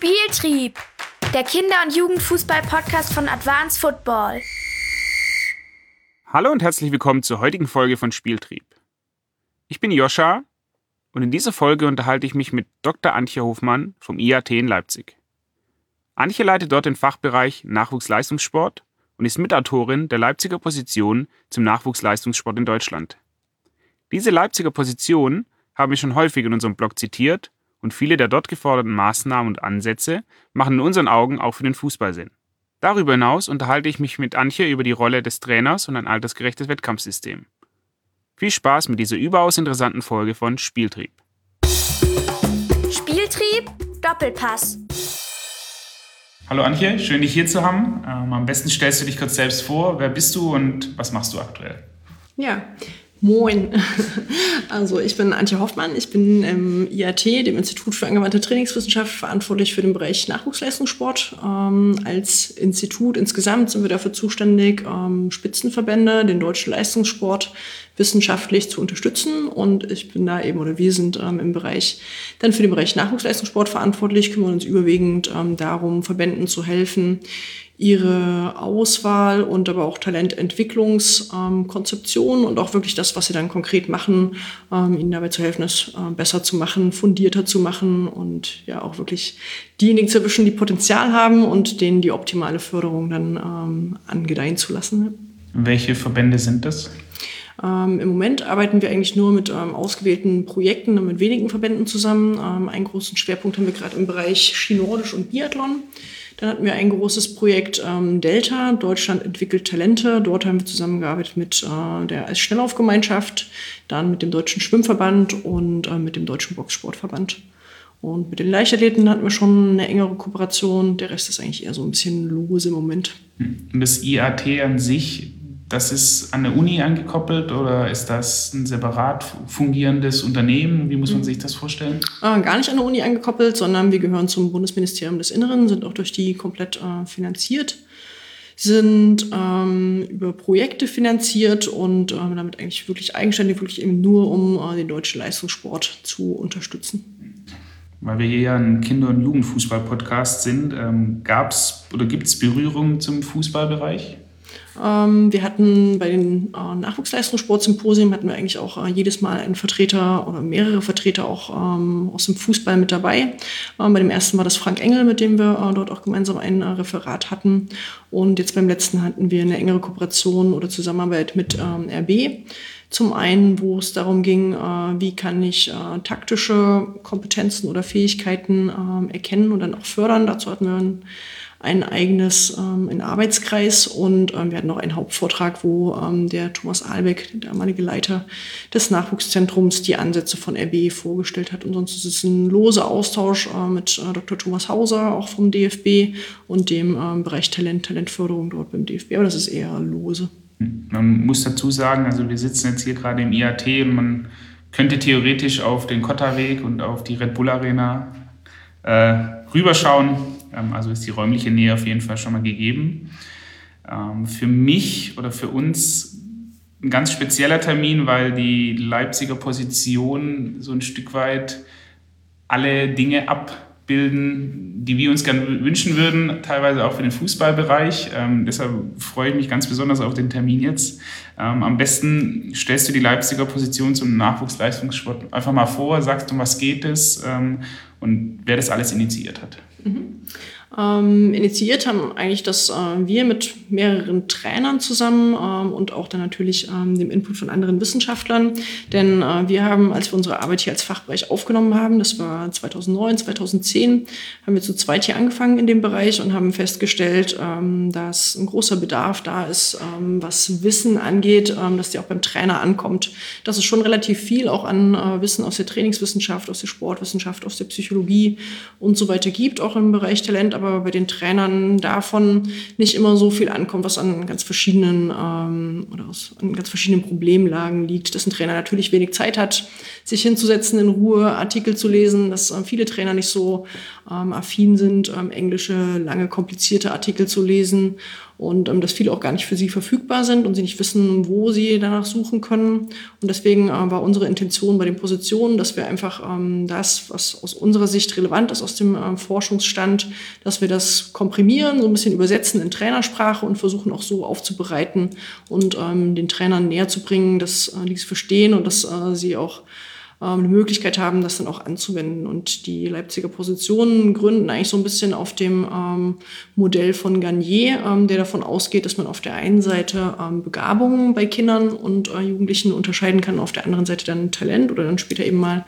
Spieltrieb, der Kinder- und Jugendfußball-Podcast von Advanced Football. Hallo und herzlich willkommen zur heutigen Folge von Spieltrieb. Ich bin Joscha und in dieser Folge unterhalte ich mich mit Dr. Antje Hofmann vom IAT in Leipzig. Antje leitet dort den Fachbereich Nachwuchsleistungssport und ist Mitautorin der Leipziger Position zum Nachwuchsleistungssport in Deutschland. Diese Leipziger Position haben wir schon häufig in unserem Blog zitiert und viele der dort geforderten Maßnahmen und Ansätze machen in unseren Augen auch für den Fußball Sinn. Darüber hinaus unterhalte ich mich mit Antje über die Rolle des Trainers und ein altersgerechtes Wettkampfsystem. Viel Spaß mit dieser überaus interessanten Folge von Spieltrieb. Spieltrieb, Doppelpass. Hallo Antje, schön dich hier zu haben. Am besten stellst du dich kurz selbst vor. Wer bist du und was machst du aktuell? Ja, moin. Also ich bin Antje Hoffmann, ich bin im IAT, dem Institut für angewandte Trainingswissenschaft, verantwortlich für den Bereich Nachwuchsleistungssport. Als Institut insgesamt sind wir dafür zuständig, Spitzenverbände, den deutschen Leistungssport wissenschaftlich zu unterstützen. Und ich bin da eben, oder wir sind im Bereich, dann für den Bereich Nachwuchsleistungssport verantwortlich, kümmern uns überwiegend darum, Verbänden zu helfen, ihre Auswahl und aber auch Talententwicklungskonzeption und auch wirklich das, was sie dann konkret machen, ihnen dabei zu helfen, es besser zu machen, fundierter zu machen und ja auch wirklich diejenigen zu erwischen, die Potenzial haben und denen die optimale Förderung dann angedeihen zu lassen. Welche Verbände sind das? Im Moment arbeiten wir eigentlich nur mit ausgewählten Projekten und mit wenigen Verbänden zusammen. Einen großen Schwerpunkt haben wir gerade im Bereich Ski-Nordisch und Biathlon. Dann hatten wir ein großes Projekt Delta, Deutschland entwickelt Talente. Dort haben wir zusammengearbeitet mit der Eisschnelllaufgemeinschaft, dann mit dem Deutschen Schwimmverband und mit dem Deutschen Boxsportverband. Und mit den Leichtathleten hatten wir schon eine engere Kooperation. Der Rest ist eigentlich eher so ein bisschen lose im Moment. Und das IAT an sich, das ist an der Uni angekoppelt oder ist das ein separat fungierendes Unternehmen? Wie muss man sich das vorstellen? Gar nicht an der Uni angekoppelt, sondern wir gehören zum Bundesministerium des Inneren, sind auch durch die komplett finanziert, sind über Projekte finanziert und damit eigentlich wirklich eigenständig, wirklich eben nur um den deutschen Leistungssport zu unterstützen. Weil wir hier ja ein Kinder- und Jugendfußball-Podcast sind, gab es oder gibt es Berührungen zum Fußballbereich? Wir hatten bei den Nachwuchsleistungssportsymposien hatten wir eigentlich auch jedes Mal einen Vertreter oder mehrere Vertreter auch aus dem Fußball mit dabei. Bei dem ersten war das Frank Engel, mit dem wir dort auch gemeinsam ein Referat hatten. Und jetzt beim letzten hatten wir eine engere Kooperation oder Zusammenarbeit mit RB. Zum einen, wo es darum ging, wie kann ich taktische Kompetenzen oder Fähigkeiten erkennen und dann auch fördern. Dazu hatten wir ein eigenes einen Arbeitskreis und wir hatten noch einen Hauptvortrag, wo der Thomas Ahlbeck, der damalige Leiter des Nachwuchszentrums, die Ansätze von RB vorgestellt hat. Und sonst ist es ein loser Austausch mit Dr. Thomas Hauser, auch vom DFB und dem Bereich Talentförderung dort beim DFB. Aber das ist eher lose. Man muss dazu sagen, also wir sitzen jetzt hier gerade im IAT und man könnte theoretisch auf den Kotterweg und auf die Red Bull Arena rüberschauen. Also ist die räumliche Nähe auf jeden Fall schon mal gegeben. Für mich oder für uns ein ganz spezieller Termin, weil die Leipziger Position so ein Stück weit alle Dinge abbilden, die wir uns gerne wünschen würden, teilweise auch für den Fußballbereich. Deshalb freue ich mich ganz besonders auf den Termin jetzt. Am besten stellst du die Leipziger Position zum Nachwuchsleistungssport einfach mal vor, sagst, um was geht es und wer das alles initiiert hat. Initiiert haben eigentlich das wir mit mehreren Trainern zusammen und auch dann natürlich dem Input von anderen Wissenschaftlern. Denn wir haben, als wir unsere Arbeit hier als Fachbereich aufgenommen haben, das war 2009, 2010, haben wir zu zweit hier angefangen in dem Bereich und haben festgestellt, dass ein großer Bedarf da ist, was Wissen angeht, dass die auch beim Trainer ankommt. Dass es schon relativ viel auch an Wissen aus der Trainingswissenschaft, aus der Sportwissenschaft, aus der Psychologie und so weiter gibt, auch im Bereich Talent, aber bei den Trainern davon nicht immer so viel ankommt, was an ganz verschiedenen an ganz verschiedenen Problemlagen liegt. Dass ein Trainer natürlich wenig Zeit hat, sich hinzusetzen, in Ruhe Artikel zu lesen, dass viele Trainer nicht so affin sind, englische, lange, komplizierte Artikel zu lesen und dass viele auch gar nicht für sie verfügbar sind und sie nicht wissen, wo sie danach suchen können. Und deswegen war unsere Intention bei den Positionen, dass wir einfach das, was aus unserer Sicht relevant ist aus dem Forschungsstand, dass wir das komprimieren, so ein bisschen übersetzen in Trainersprache und versuchen auch so aufzubereiten und den Trainern näher zu bringen, dass die es verstehen und dass sie auch eine Möglichkeit haben, das dann auch anzuwenden. Und die Leipziger Positionen gründen eigentlich so ein bisschen auf dem Modell von Garnier, der davon ausgeht, dass man auf der einen Seite Begabungen bei Kindern und Jugendlichen unterscheiden kann, auf der anderen Seite dann Talent oder dann später eben mal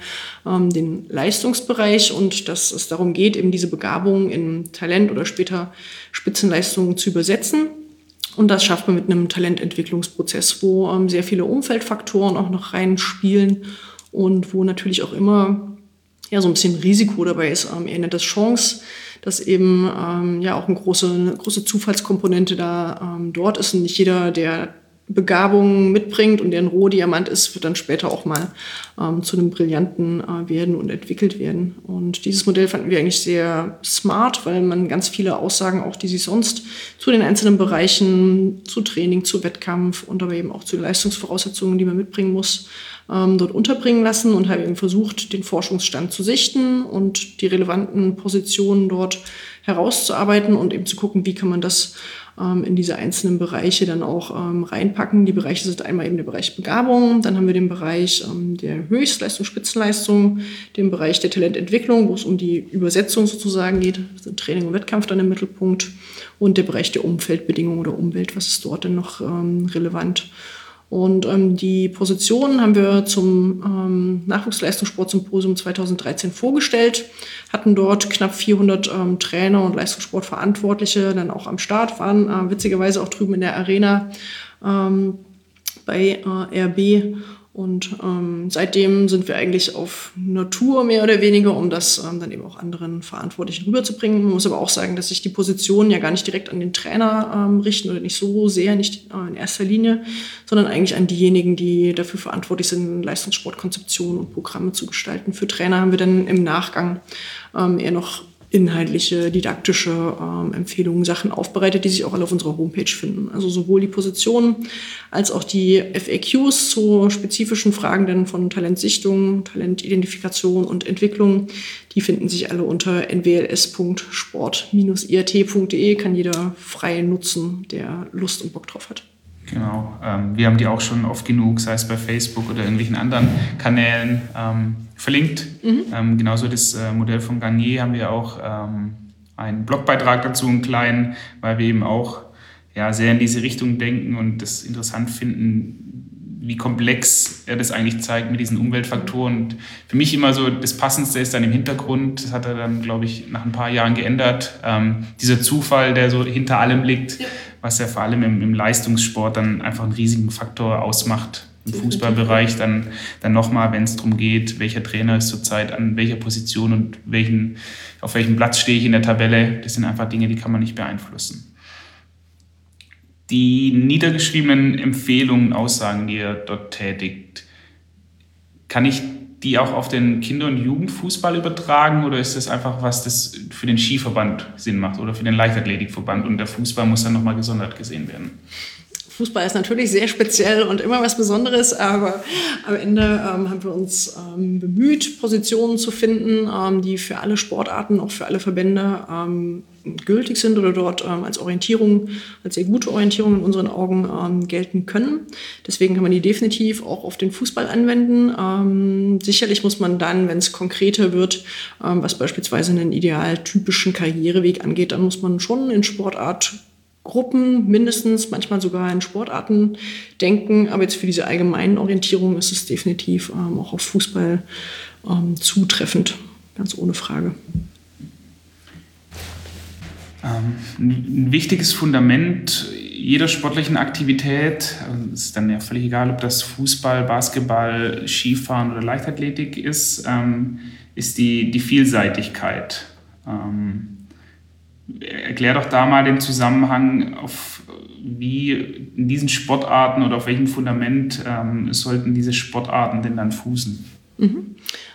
den Leistungsbereich und dass es darum geht, eben diese Begabungen in Talent oder später Spitzenleistungen zu übersetzen. Und das schafft man mit einem Talententwicklungsprozess, wo sehr viele Umfeldfaktoren auch noch reinspielen und wo natürlich auch immer ja so ein bisschen Risiko dabei ist. Er nennt das Chance, dass eben ja auch eine große Zufallskomponente dort ist und nicht jeder, der Begabungen mitbringt und der ein Rohdiamant ist, wird dann später auch mal zu einem Brillanten werden und entwickelt werden. Und dieses Modell fanden wir eigentlich sehr smart, weil man ganz viele Aussagen auch, die sich sonst zu den einzelnen Bereichen, zu Training, zu Wettkampf und aber eben auch zu den Leistungsvoraussetzungen, die man mitbringen muss, dort unterbringen lassen und haben eben versucht, den Forschungsstand zu sichten und die relevanten Positionen dort herauszuarbeiten und eben zu gucken, wie kann man das in diese einzelnen Bereiche dann auch reinpacken. Die Bereiche sind einmal eben der Bereich Begabung, dann haben wir den Bereich der Höchstleistung, Spitzenleistung, den Bereich der Talententwicklung, wo es um die Übersetzung sozusagen geht, also Training und Wettkampf dann im Mittelpunkt und der Bereich der Umfeldbedingungen oder Umwelt, was ist dort denn noch relevant. Und die Positionen haben wir zum Nachwuchsleistungssportsymposium 2013 vorgestellt, hatten dort knapp 400 Trainer und Leistungssportverantwortliche dann auch am Start, waren witzigerweise auch drüben in der Arena bei RB. Und seitdem sind wir eigentlich auf Natur mehr oder weniger, um das dann eben auch anderen Verantwortlichen rüberzubringen. Man muss aber auch sagen, dass sich die Positionen ja gar nicht direkt an den Trainer richten oder nicht so sehr, nicht in erster Linie, sondern eigentlich an diejenigen, die dafür verantwortlich sind, Leistungssportkonzeptionen und Programme zu gestalten. Für Trainer haben wir dann im Nachgang eher noch inhaltliche, didaktische Empfehlungen, Sachen aufbereitet, die sich auch alle auf unserer Homepage finden. Also sowohl die Positionen als auch die FAQs zu spezifischen Fragen denn von Talentsichtung, Talentidentifikation und Entwicklung, die finden sich alle unter nwls.sport-irt.de, kann jeder frei nutzen, der Lust und Bock drauf hat. Genau, wir haben die auch schon oft genug, sei es bei Facebook oder irgendwelchen anderen Kanälen verlinkt. Genauso das Modell von Garnier haben wir auch einen Blogbeitrag dazu, einen kleinen, weil wir eben auch sehr in diese Richtung denken und das interessant finden, wie komplex er das eigentlich zeigt mit diesen Umweltfaktoren. Und für mich immer so das Passendste ist dann im Hintergrund, das hat er dann, glaube ich, nach ein paar Jahren geändert, dieser Zufall, der so hinter allem liegt, was ja vor allem im Leistungssport dann einfach einen riesigen Faktor ausmacht. Im Fußballbereich dann nochmal, wenn es darum geht, welcher Trainer ist zurzeit an welcher Position und auf welchem Platz stehe ich in der Tabelle. Das sind einfach Dinge, die kann man nicht beeinflussen. Die niedergeschriebenen Empfehlungen, Aussagen, die ihr dort tätigt, kann ich die auch auf den Kinder- und Jugendfußball übertragen oder ist das einfach was, das für den Skiverband Sinn macht oder für den Leichtathletikverband und der Fußball muss dann nochmal gesondert gesehen werden? Fußball ist natürlich sehr speziell und immer was Besonderes, aber am Ende haben wir uns bemüht, Positionen zu finden, die für alle Sportarten, auch für alle Verbände gültig sind oder dort als Orientierung, als sehr gute Orientierung in unseren Augen gelten können. Deswegen kann man die definitiv auch auf den Fußball anwenden. Sicherlich muss man dann, wenn es konkreter wird, was beispielsweise einen idealtypischen Karriereweg angeht, dann muss man schon in Sportartgruppen mindestens, manchmal sogar in Sportarten denken. Aber jetzt für diese allgemeinen Orientierungen ist es definitiv auch auf Fußball zutreffend, ganz ohne Frage. Ein wichtiges Fundament jeder sportlichen Aktivität, es ist dann ja völlig egal, ob das Fußball, Basketball, Skifahren oder Leichtathletik ist die Vielseitigkeit. Erklär doch da mal den Zusammenhang, auf wie in diesen Sportarten oder auf welchem Fundament sollten diese Sportarten denn dann fußen?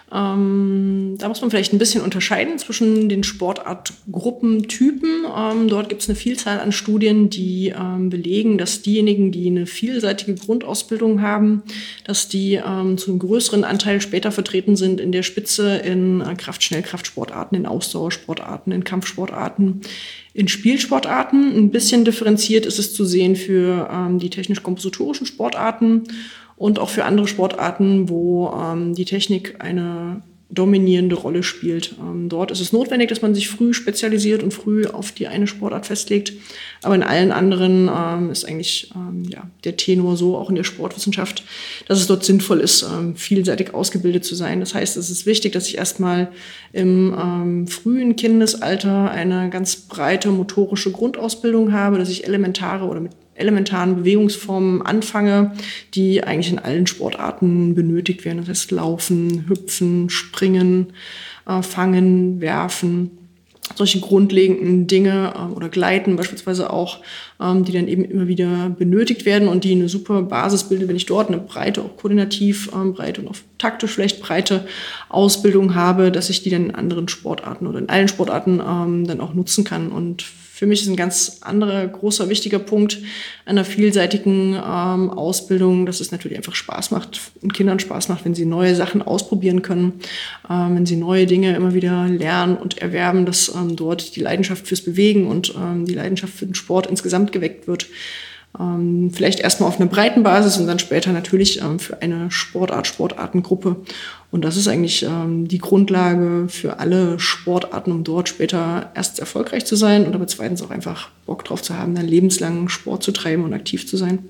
Da muss man vielleicht ein bisschen unterscheiden zwischen den Sportartgruppentypen. Dort gibt es eine Vielzahl an Studien, die belegen, dass diejenigen, die eine vielseitige Grundausbildung haben, dass die zu einem größeren Anteil später vertreten sind in der Spitze in Schnellkraftsportarten, in Ausdauersportarten, in Kampfsportarten, in Spielsportarten. Ein bisschen differenziert ist es zu sehen für die technisch-kompositorischen Sportarten und auch für andere Sportarten, wo die Technik eine dominierende Rolle spielt. Dort ist es notwendig, dass man sich früh spezialisiert und früh auf die eine Sportart festlegt. Aber in allen anderen ist eigentlich der Tenor so, auch in der Sportwissenschaft, dass es dort sinnvoll ist, vielseitig ausgebildet zu sein. Das heißt, es ist wichtig, dass ich erstmal im frühen Kindesalter eine ganz breite motorische Grundausbildung habe, dass ich mit elementaren Bewegungsformen anfange, die eigentlich in allen Sportarten benötigt werden. Das heißt Laufen, Hüpfen, Springen, Fangen, Werfen, solche grundlegenden Dinge oder Gleiten beispielsweise auch, die dann eben immer wieder benötigt werden und die eine super Basis bilden, wenn ich dort eine breite, auch koordinativ breite und auch taktisch vielleicht breite Ausbildung habe, dass ich die dann in anderen Sportarten oder in allen Sportarten dann auch nutzen kann. Und für mich ist ein ganz anderer, großer, wichtiger Punkt einer vielseitigen Ausbildung, dass es natürlich einfach Spaß macht und Kindern Spaß macht, wenn sie neue Sachen ausprobieren können, wenn sie neue Dinge immer wieder lernen und erwerben, dass dort die Leidenschaft fürs Bewegen und die Leidenschaft für den Sport insgesamt geweckt wird. Vielleicht erstmal auf einer breiten Basis und dann später natürlich für eine Sportartengruppe. Und das ist eigentlich die Grundlage für alle Sportarten, um dort später erst erfolgreich zu sein und aber zweitens auch einfach Bock drauf zu haben, dann lebenslang Sport zu treiben und aktiv zu sein.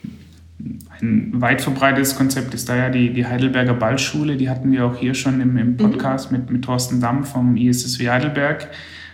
Ein weit verbreitetes Konzept ist da ja die Heidelberger Ballschule. Die hatten wir auch hier schon im Podcast mit Thorsten Damm vom ISSW Heidelberg.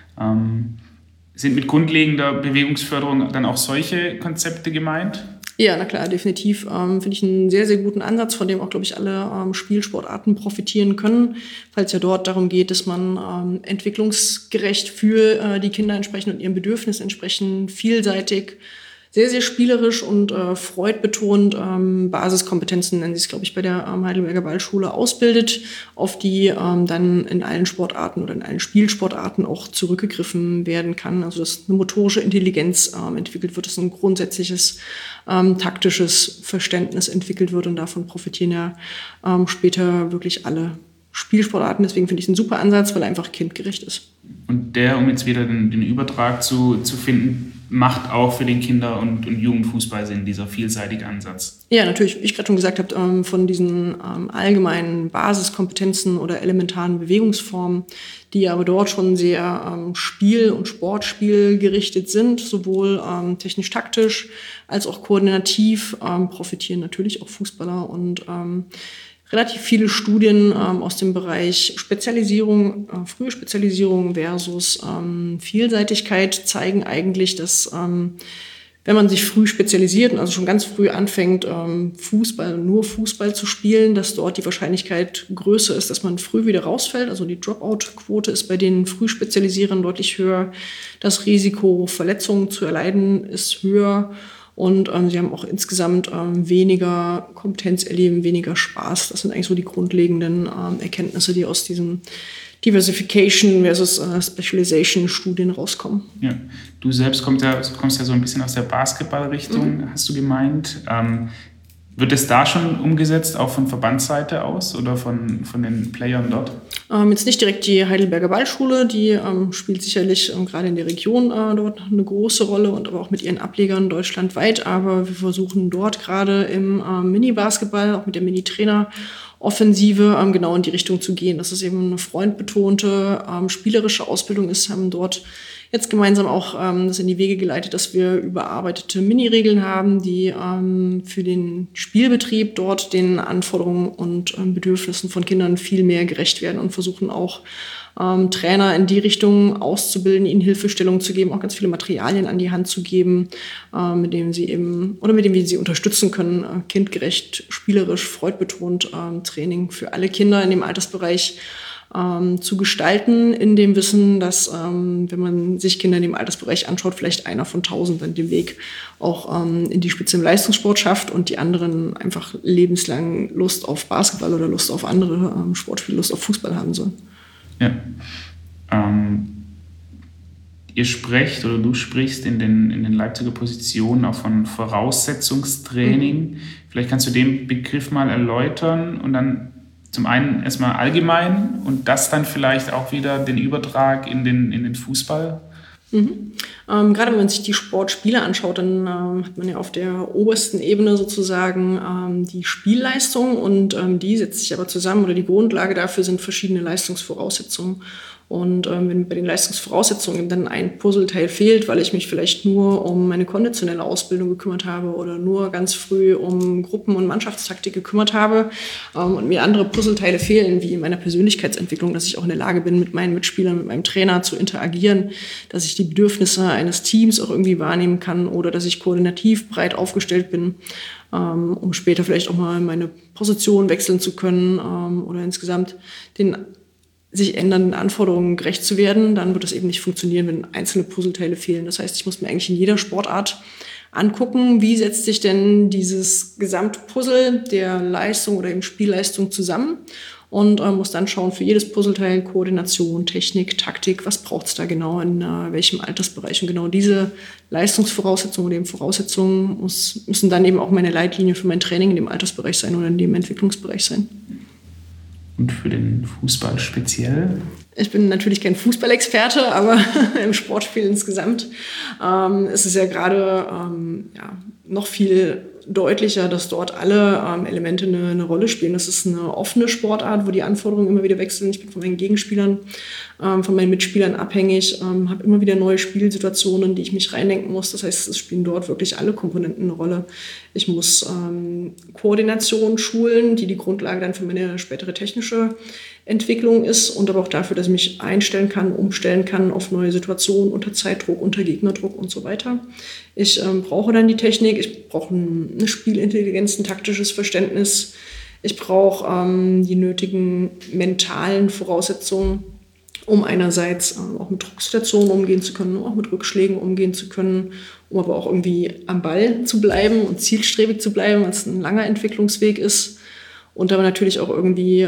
Sind mit grundlegender Bewegungsförderung dann auch solche Konzepte gemeint? Ja, na klar, definitiv. Finde ich einen sehr, sehr guten Ansatz, von dem auch, glaube ich, alle Spielsportarten profitieren können, weil es ja dort darum geht, dass man entwicklungsgerecht für die Kinder entsprechend und ihren Bedürfnissen entsprechend vielseitig, sehr, sehr spielerisch und freudbetont Basiskompetenzen, nennen sie es, glaube ich, bei der Heidelberger Ballschule ausbildet, auf die dann in allen Sportarten oder in allen Spielsportarten auch zurückgegriffen werden kann. Also dass eine motorische Intelligenz entwickelt wird, dass ein grundsätzliches taktisches Verständnis entwickelt wird und davon profitieren ja später wirklich alle Spielsportarten. Deswegen finde ich es ein super Ansatz, weil er einfach kindgerecht ist. Und der, um jetzt wieder den Übertrag zu finden, macht auch für den Kinder- und Jugendfußball Sinn, dieser vielseitige Ansatz. Ja, natürlich, wie ich gerade schon gesagt habe, von diesen allgemeinen Basiskompetenzen oder elementaren Bewegungsformen, die aber dort schon sehr Spiel- und Sportspiel gerichtet sind, sowohl technisch-taktisch als auch koordinativ, profitieren natürlich auch Fußballer und relativ viele Studien aus dem Bereich Spezialisierung, frühe Spezialisierung versus Vielseitigkeit zeigen eigentlich, dass wenn man sich früh spezialisiert und also schon ganz früh anfängt, nur Fußball zu spielen, dass dort die Wahrscheinlichkeit größer ist, dass man früh wieder rausfällt. Also die Dropout-Quote ist bei den Frühspezialisierern deutlich höher. Das Risiko, Verletzungen zu erleiden, ist höher. Und sie haben auch insgesamt weniger Kompetenz erleben, weniger Spaß. Das sind eigentlich so die grundlegenden Erkenntnisse, die aus diesen Diversification versus Specialization-Studien rauskommen. Ja. Du selbst kommst ja so ein bisschen aus der Basketballrichtung, hast du gemeint. Wird es da schon umgesetzt, auch von Verbandsseite aus oder von den Playern dort? Jetzt nicht direkt die Heidelberger Ballschule, die spielt sicherlich gerade in der Region dort eine große Rolle und aber auch mit ihren Ablegern deutschlandweit. Aber wir versuchen dort gerade im Mini-Basketball, auch mit der Mini-Trainer-Offensive, genau in die Richtung zu gehen, dass es eben eine freundbetonte, spielerische Ausbildung ist, haben dort jetzt gemeinsam auch das in die Wege geleitet, dass wir überarbeitete Mini-Regeln haben, die für den Spielbetrieb dort den Anforderungen und Bedürfnissen von Kindern viel mehr gerecht werden und versuchen auch Trainer in die Richtung auszubilden, ihnen Hilfestellung zu geben, auch ganz viele Materialien an die Hand zu geben, mit denen wir sie unterstützen können, kindgerecht, spielerisch, freudbetont Training für alle Kinder in dem Altersbereich zu gestalten, in dem Wissen, dass, wenn man sich Kinder in dem Altersbereich anschaut, vielleicht einer von 1000 dann den Weg auch in die Spitze im Leistungssport schafft und die anderen einfach lebenslang Lust auf Basketball oder Lust auf andere Sportspiele, Lust auf Fußball haben sollen. Ja. Ihr sprecht oder du sprichst in den Leipziger Positionen auch von Voraussetzungstraining. Vielleicht kannst du den Begriff mal erläutern und dann zum einen erstmal allgemein und das dann vielleicht auch wieder den Übertrag in den Fußball. Gerade wenn man sich die Sportspiele anschaut, dann hat man ja auf der obersten Ebene sozusagen die Spielleistung und die setzt sich aber zusammen oder die Grundlage dafür sind verschiedene Leistungsvoraussetzungen. Und wenn bei den Leistungsvoraussetzungen dann ein Puzzleteil fehlt, weil ich mich vielleicht nur um meine konditionelle Ausbildung gekümmert habe oder nur ganz früh um Gruppen- und Mannschaftstaktik gekümmert habe und mir andere Puzzleteile fehlen, wie in meiner Persönlichkeitsentwicklung, dass ich auch in der Lage bin, mit meinen Mitspielern, mit meinem Trainer zu interagieren, dass ich die Bedürfnisse eines Teams auch irgendwie wahrnehmen kann oder dass ich koordinativ breit aufgestellt bin, um später vielleicht auch mal meine Position wechseln zu können oder insgesamt den sich ändernden Anforderungen gerecht zu werden, dann wird es eben nicht funktionieren, wenn einzelne Puzzleteile fehlen. Das heißt, ich muss mir eigentlich in jeder Sportart angucken, wie setzt sich denn dieses Gesamtpuzzle der Leistung oder eben Spielleistung zusammen und muss dann schauen, für jedes Puzzleteil Koordination, Technik, Taktik, was braucht es da genau, in welchem Altersbereich. Und genau diese Leistungsvoraussetzungen oder eben Voraussetzungen müssen dann eben auch meine Leitlinie für mein Training in dem Altersbereich sein oder in dem Entwicklungsbereich sein. Und für den Fußball speziell? Ich bin natürlich kein Fußballexperte, aber im Sportspiel insgesamt ist es ja gerade noch viel deutlicher, dass dort alle Elemente eine Rolle spielen. Das ist eine offene Sportart, wo die Anforderungen immer wieder wechseln. Ich bin von meinen Gegenspielern, von meinen Mitspielern abhängig, habe immer wieder neue Spielsituationen, in die ich mich reindenken muss. Das heißt, es spielen dort wirklich alle Komponenten eine Rolle. Ich muss Koordination schulen, die Grundlage dann für meine spätere technische Entwicklung ist und aber auch dafür, dass ich mich einstellen kann, umstellen kann auf neue Situationen unter Zeitdruck, unter Gegnerdruck und so weiter. Ich brauche dann die Technik, ich brauche eine Spielintelligenz, ein taktisches Verständnis, ich brauche die nötigen mentalen Voraussetzungen, um einerseits auch mit Drucksituationen umgehen zu können, auch mit Rückschlägen umgehen zu können, um aber auch irgendwie am Ball zu bleiben und zielstrebig zu bleiben, weil es ein langer Entwicklungsweg ist und aber natürlich auch irgendwie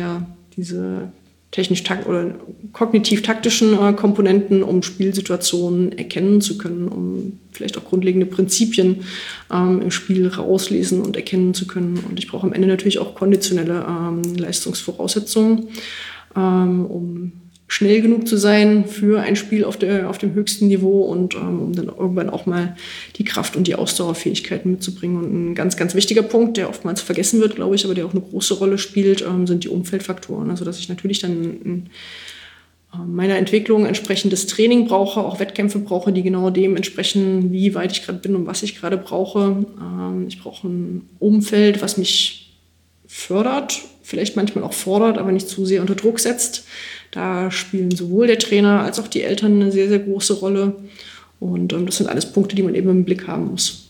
diese technisch-oder kognitiv-taktischen Komponenten, um Spielsituationen erkennen zu können, um vielleicht auch grundlegende Prinzipien im Spiel rauslesen und erkennen zu können. Und ich brauche am Ende natürlich auch konditionelle Leistungsvoraussetzungen, um schnell genug zu sein für ein Spiel auf dem höchsten Niveau und um dann irgendwann auch mal die Kraft und die Ausdauerfähigkeiten mitzubringen. Und ein ganz, ganz wichtiger Punkt, der oftmals vergessen wird, glaube ich, aber der auch eine große Rolle spielt, sind die Umfeldfaktoren. Also dass ich natürlich dann in meiner Entwicklung entsprechendes Training brauche, auch Wettkämpfe brauche, die genau dem entsprechen, wie weit ich gerade bin und was ich gerade brauche. Ich brauche ein Umfeld, was mich fördert, vielleicht manchmal auch fordert, aber nicht zu sehr unter Druck setzt. Da spielen sowohl der Trainer als auch die Eltern eine sehr, sehr große Rolle. Und das sind alles Punkte, die man eben im Blick haben muss.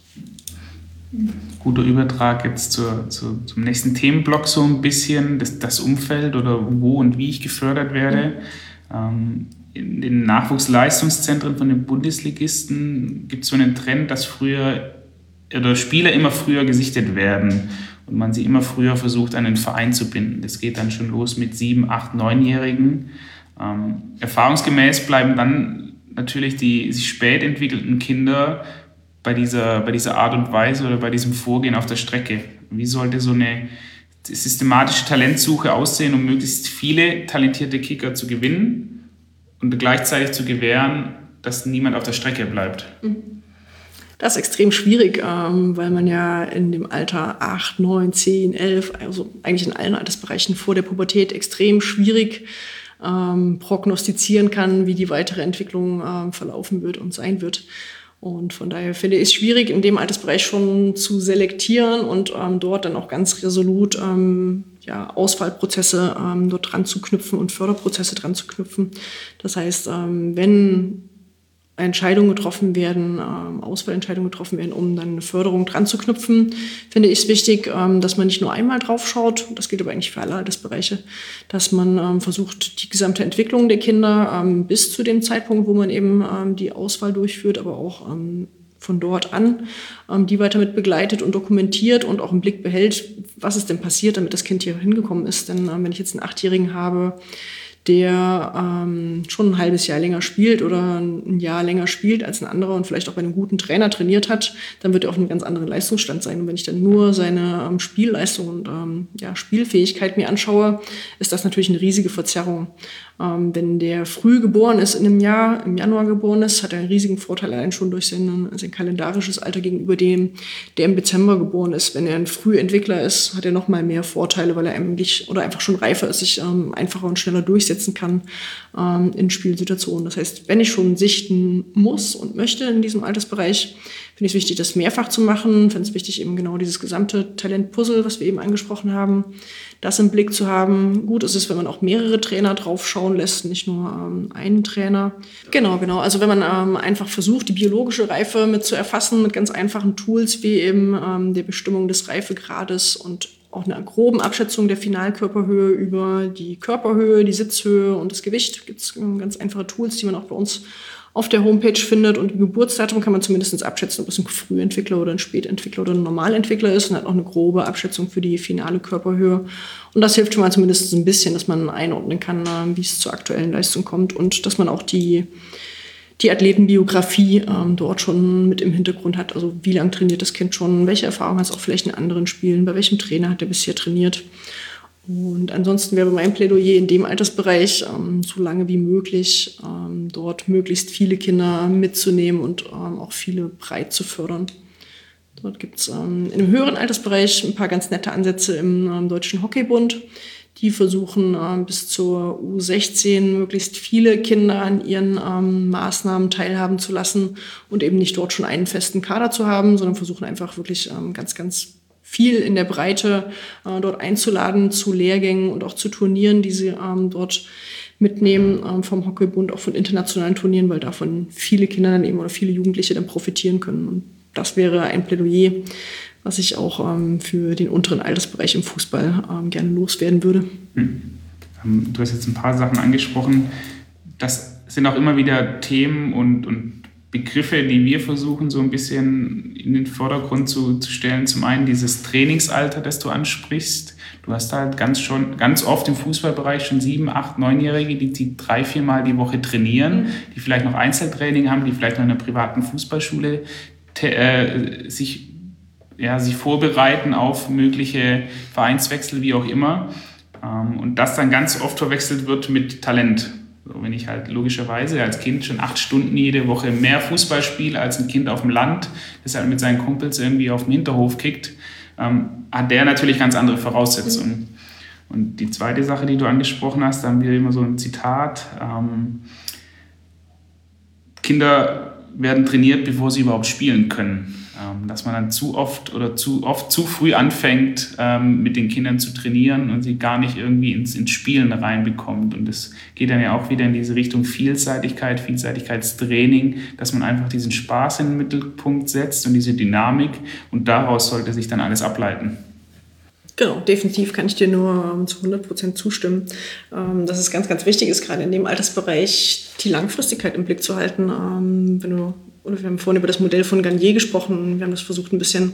Guter Übertrag jetzt zum nächsten Themenblock so ein bisschen, das Umfeld oder wo und wie ich gefördert werde. In den Nachwuchsleistungszentren von den Bundesligisten gibt es so einen Trend, dass Spieler immer früher gesichtet werden und man sie immer früher versucht, an den Verein zu binden. Das geht dann schon los mit 7-, 8-, 9-Jährigen. Erfahrungsgemäß bleiben dann natürlich die sich spät entwickelnden Kinder bei dieser Art und Weise oder bei diesem Vorgehen auf der Strecke. Wie sollte so eine systematische Talentsuche aussehen, um möglichst viele talentierte Kicker zu gewinnen und gleichzeitig zu gewähren, dass niemand auf der Strecke bleibt? Das ist extrem schwierig, weil man ja in dem Alter 8, 9, 10, 11, also eigentlich in allen Altersbereichen vor der Pubertät extrem schwierig prognostizieren kann, wie die weitere Entwicklung verlaufen wird und sein wird. Und von daher finde ich es schwierig, in dem Altersbereich schon zu selektieren und dort dann auch ganz resolut Auswahlprozesse dort dran zu knüpfen und Förderprozesse dran zu knüpfen. Das heißt, wenn Entscheidungen getroffen werden, Auswahlentscheidungen getroffen werden, um dann eine Förderung dran zu knüpfen, finde ich es wichtig, dass man nicht nur einmal drauf schaut, das gilt aber eigentlich für alle Altersbereiche, dass man versucht, die gesamte Entwicklung der Kinder bis zu dem Zeitpunkt, wo man eben die Auswahl durchführt, aber auch von dort an, die weiter mit begleitet und dokumentiert und auch im Blick behält, was ist denn passiert, damit das Kind hier hingekommen ist. Denn wenn ich jetzt einen 8-Jährigen habe, der schon ein halbes Jahr länger spielt oder ein Jahr länger spielt als ein anderer und vielleicht auch bei einem guten Trainer trainiert hat, dann wird er auf einem ganz anderen Leistungsstand sein. Und wenn ich dann nur seine Spielleistung und Spielfähigkeit mir anschaue, ist das natürlich eine riesige Verzerrung. Wenn der früh geboren ist, in einem Jahr, im Januar geboren ist, hat er einen riesigen Vorteil allein schon durch sein kalendarisches Alter gegenüber dem, der im Dezember geboren ist. Wenn er ein Frühentwickler ist, hat er noch mal mehr Vorteile, weil er eigentlich oder einfach schon reifer ist, sich einfacher und schneller durchsetzen kann in Spielsituationen. Das heißt, wenn ich schon sichten muss und möchte in diesem Altersbereich, finde ich es wichtig, das mehrfach zu machen. Finde es wichtig, eben genau dieses gesamte Talentpuzzle, was wir eben angesprochen haben, das im Blick zu haben. Gut ist es, wenn man auch mehrere Trainer drauf schauen lässt, nicht nur einen Trainer. Genau. Also wenn man einfach versucht, die biologische Reife mit zu erfassen, mit ganz einfachen Tools wie eben der Bestimmung des Reifegrades und auch einer groben Abschätzung der Finalkörperhöhe über die Körperhöhe, die Sitzhöhe und das Gewicht. Gibt es ganz einfache Tools, die man auch bei uns auf der Homepage findet. Und im Geburtsdatum kann man zumindest abschätzen, ob es ein Frühentwickler oder ein Spätentwickler oder ein Normalentwickler ist und hat auch eine grobe Abschätzung für die finale Körperhöhe. Und das hilft schon mal zumindest ein bisschen, dass man einordnen kann, wie es zur aktuellen Leistung kommt und dass man auch die Athletenbiografie dort schon mit im Hintergrund hat. Also wie lange trainiert das Kind schon, welche Erfahrungen hat es auch vielleicht in anderen Spielen, bei welchem Trainer hat er bisher trainiert. Und ansonsten wäre mein Plädoyer in dem Altersbereich, so lange wie möglich, dort möglichst viele Kinder mitzunehmen und auch viele breit zu fördern. Dort gibt es in einem höheren Altersbereich ein paar ganz nette Ansätze im Deutschen Hockeybund. Die versuchen bis zur U16 möglichst viele Kinder an ihren Maßnahmen teilhaben zu lassen und eben nicht dort schon einen festen Kader zu haben, sondern versuchen einfach wirklich ganz, ganz viel in der Breite dort einzuladen zu Lehrgängen und auch zu Turnieren, die sie dort mitnehmen vom Hockeybund, auch von internationalen Turnieren, weil davon viele Kinder dann eben oder viele Jugendliche dann profitieren können. Und das wäre ein Plädoyer, was ich auch für den unteren Altersbereich im Fußball gerne loswerden würde. Du hast jetzt ein paar Sachen angesprochen. Das sind auch immer wieder Themen und Begriffe, die wir versuchen, so ein bisschen in den Vordergrund zu stellen. Zum einen dieses Trainingsalter, das du ansprichst. Du hast halt ganz oft im Fußballbereich schon 7-, 8-, 9-Jährige, die 3-4 Mal die Woche trainieren, die vielleicht noch Einzeltraining haben, die vielleicht noch in einer privaten Fußballschule sich vorbereiten auf mögliche Vereinswechsel, wie auch immer. Und das dann ganz oft verwechselt wird mit Talent. So, wenn ich halt logischerweise als Kind schon 8 Stunden jede Woche mehr Fußball spiele als ein Kind auf dem Land, das halt mit seinen Kumpels irgendwie auf dem Hinterhof kickt, hat der natürlich ganz andere Voraussetzungen. Und die zweite Sache, die du angesprochen hast, da haben wir immer so ein Zitat. Kinder werden trainiert, bevor sie überhaupt spielen können. Dass man dann zu oft zu früh anfängt, mit den Kindern zu trainieren und sie gar nicht irgendwie ins Spielen reinbekommt. Und das geht dann ja auch wieder in diese Richtung Vielseitigkeitstraining, dass man einfach diesen Spaß in den Mittelpunkt setzt und diese Dynamik. Und daraus sollte sich dann alles ableiten. Genau, definitiv kann ich dir nur zu 100% zustimmen. Dass es ganz, ganz wichtig ist, gerade in dem Altersbereich die Langfristigkeit im Blick zu halten. Wir haben vorhin über das Modell von Garnier gesprochen. Wir haben das versucht, ein bisschen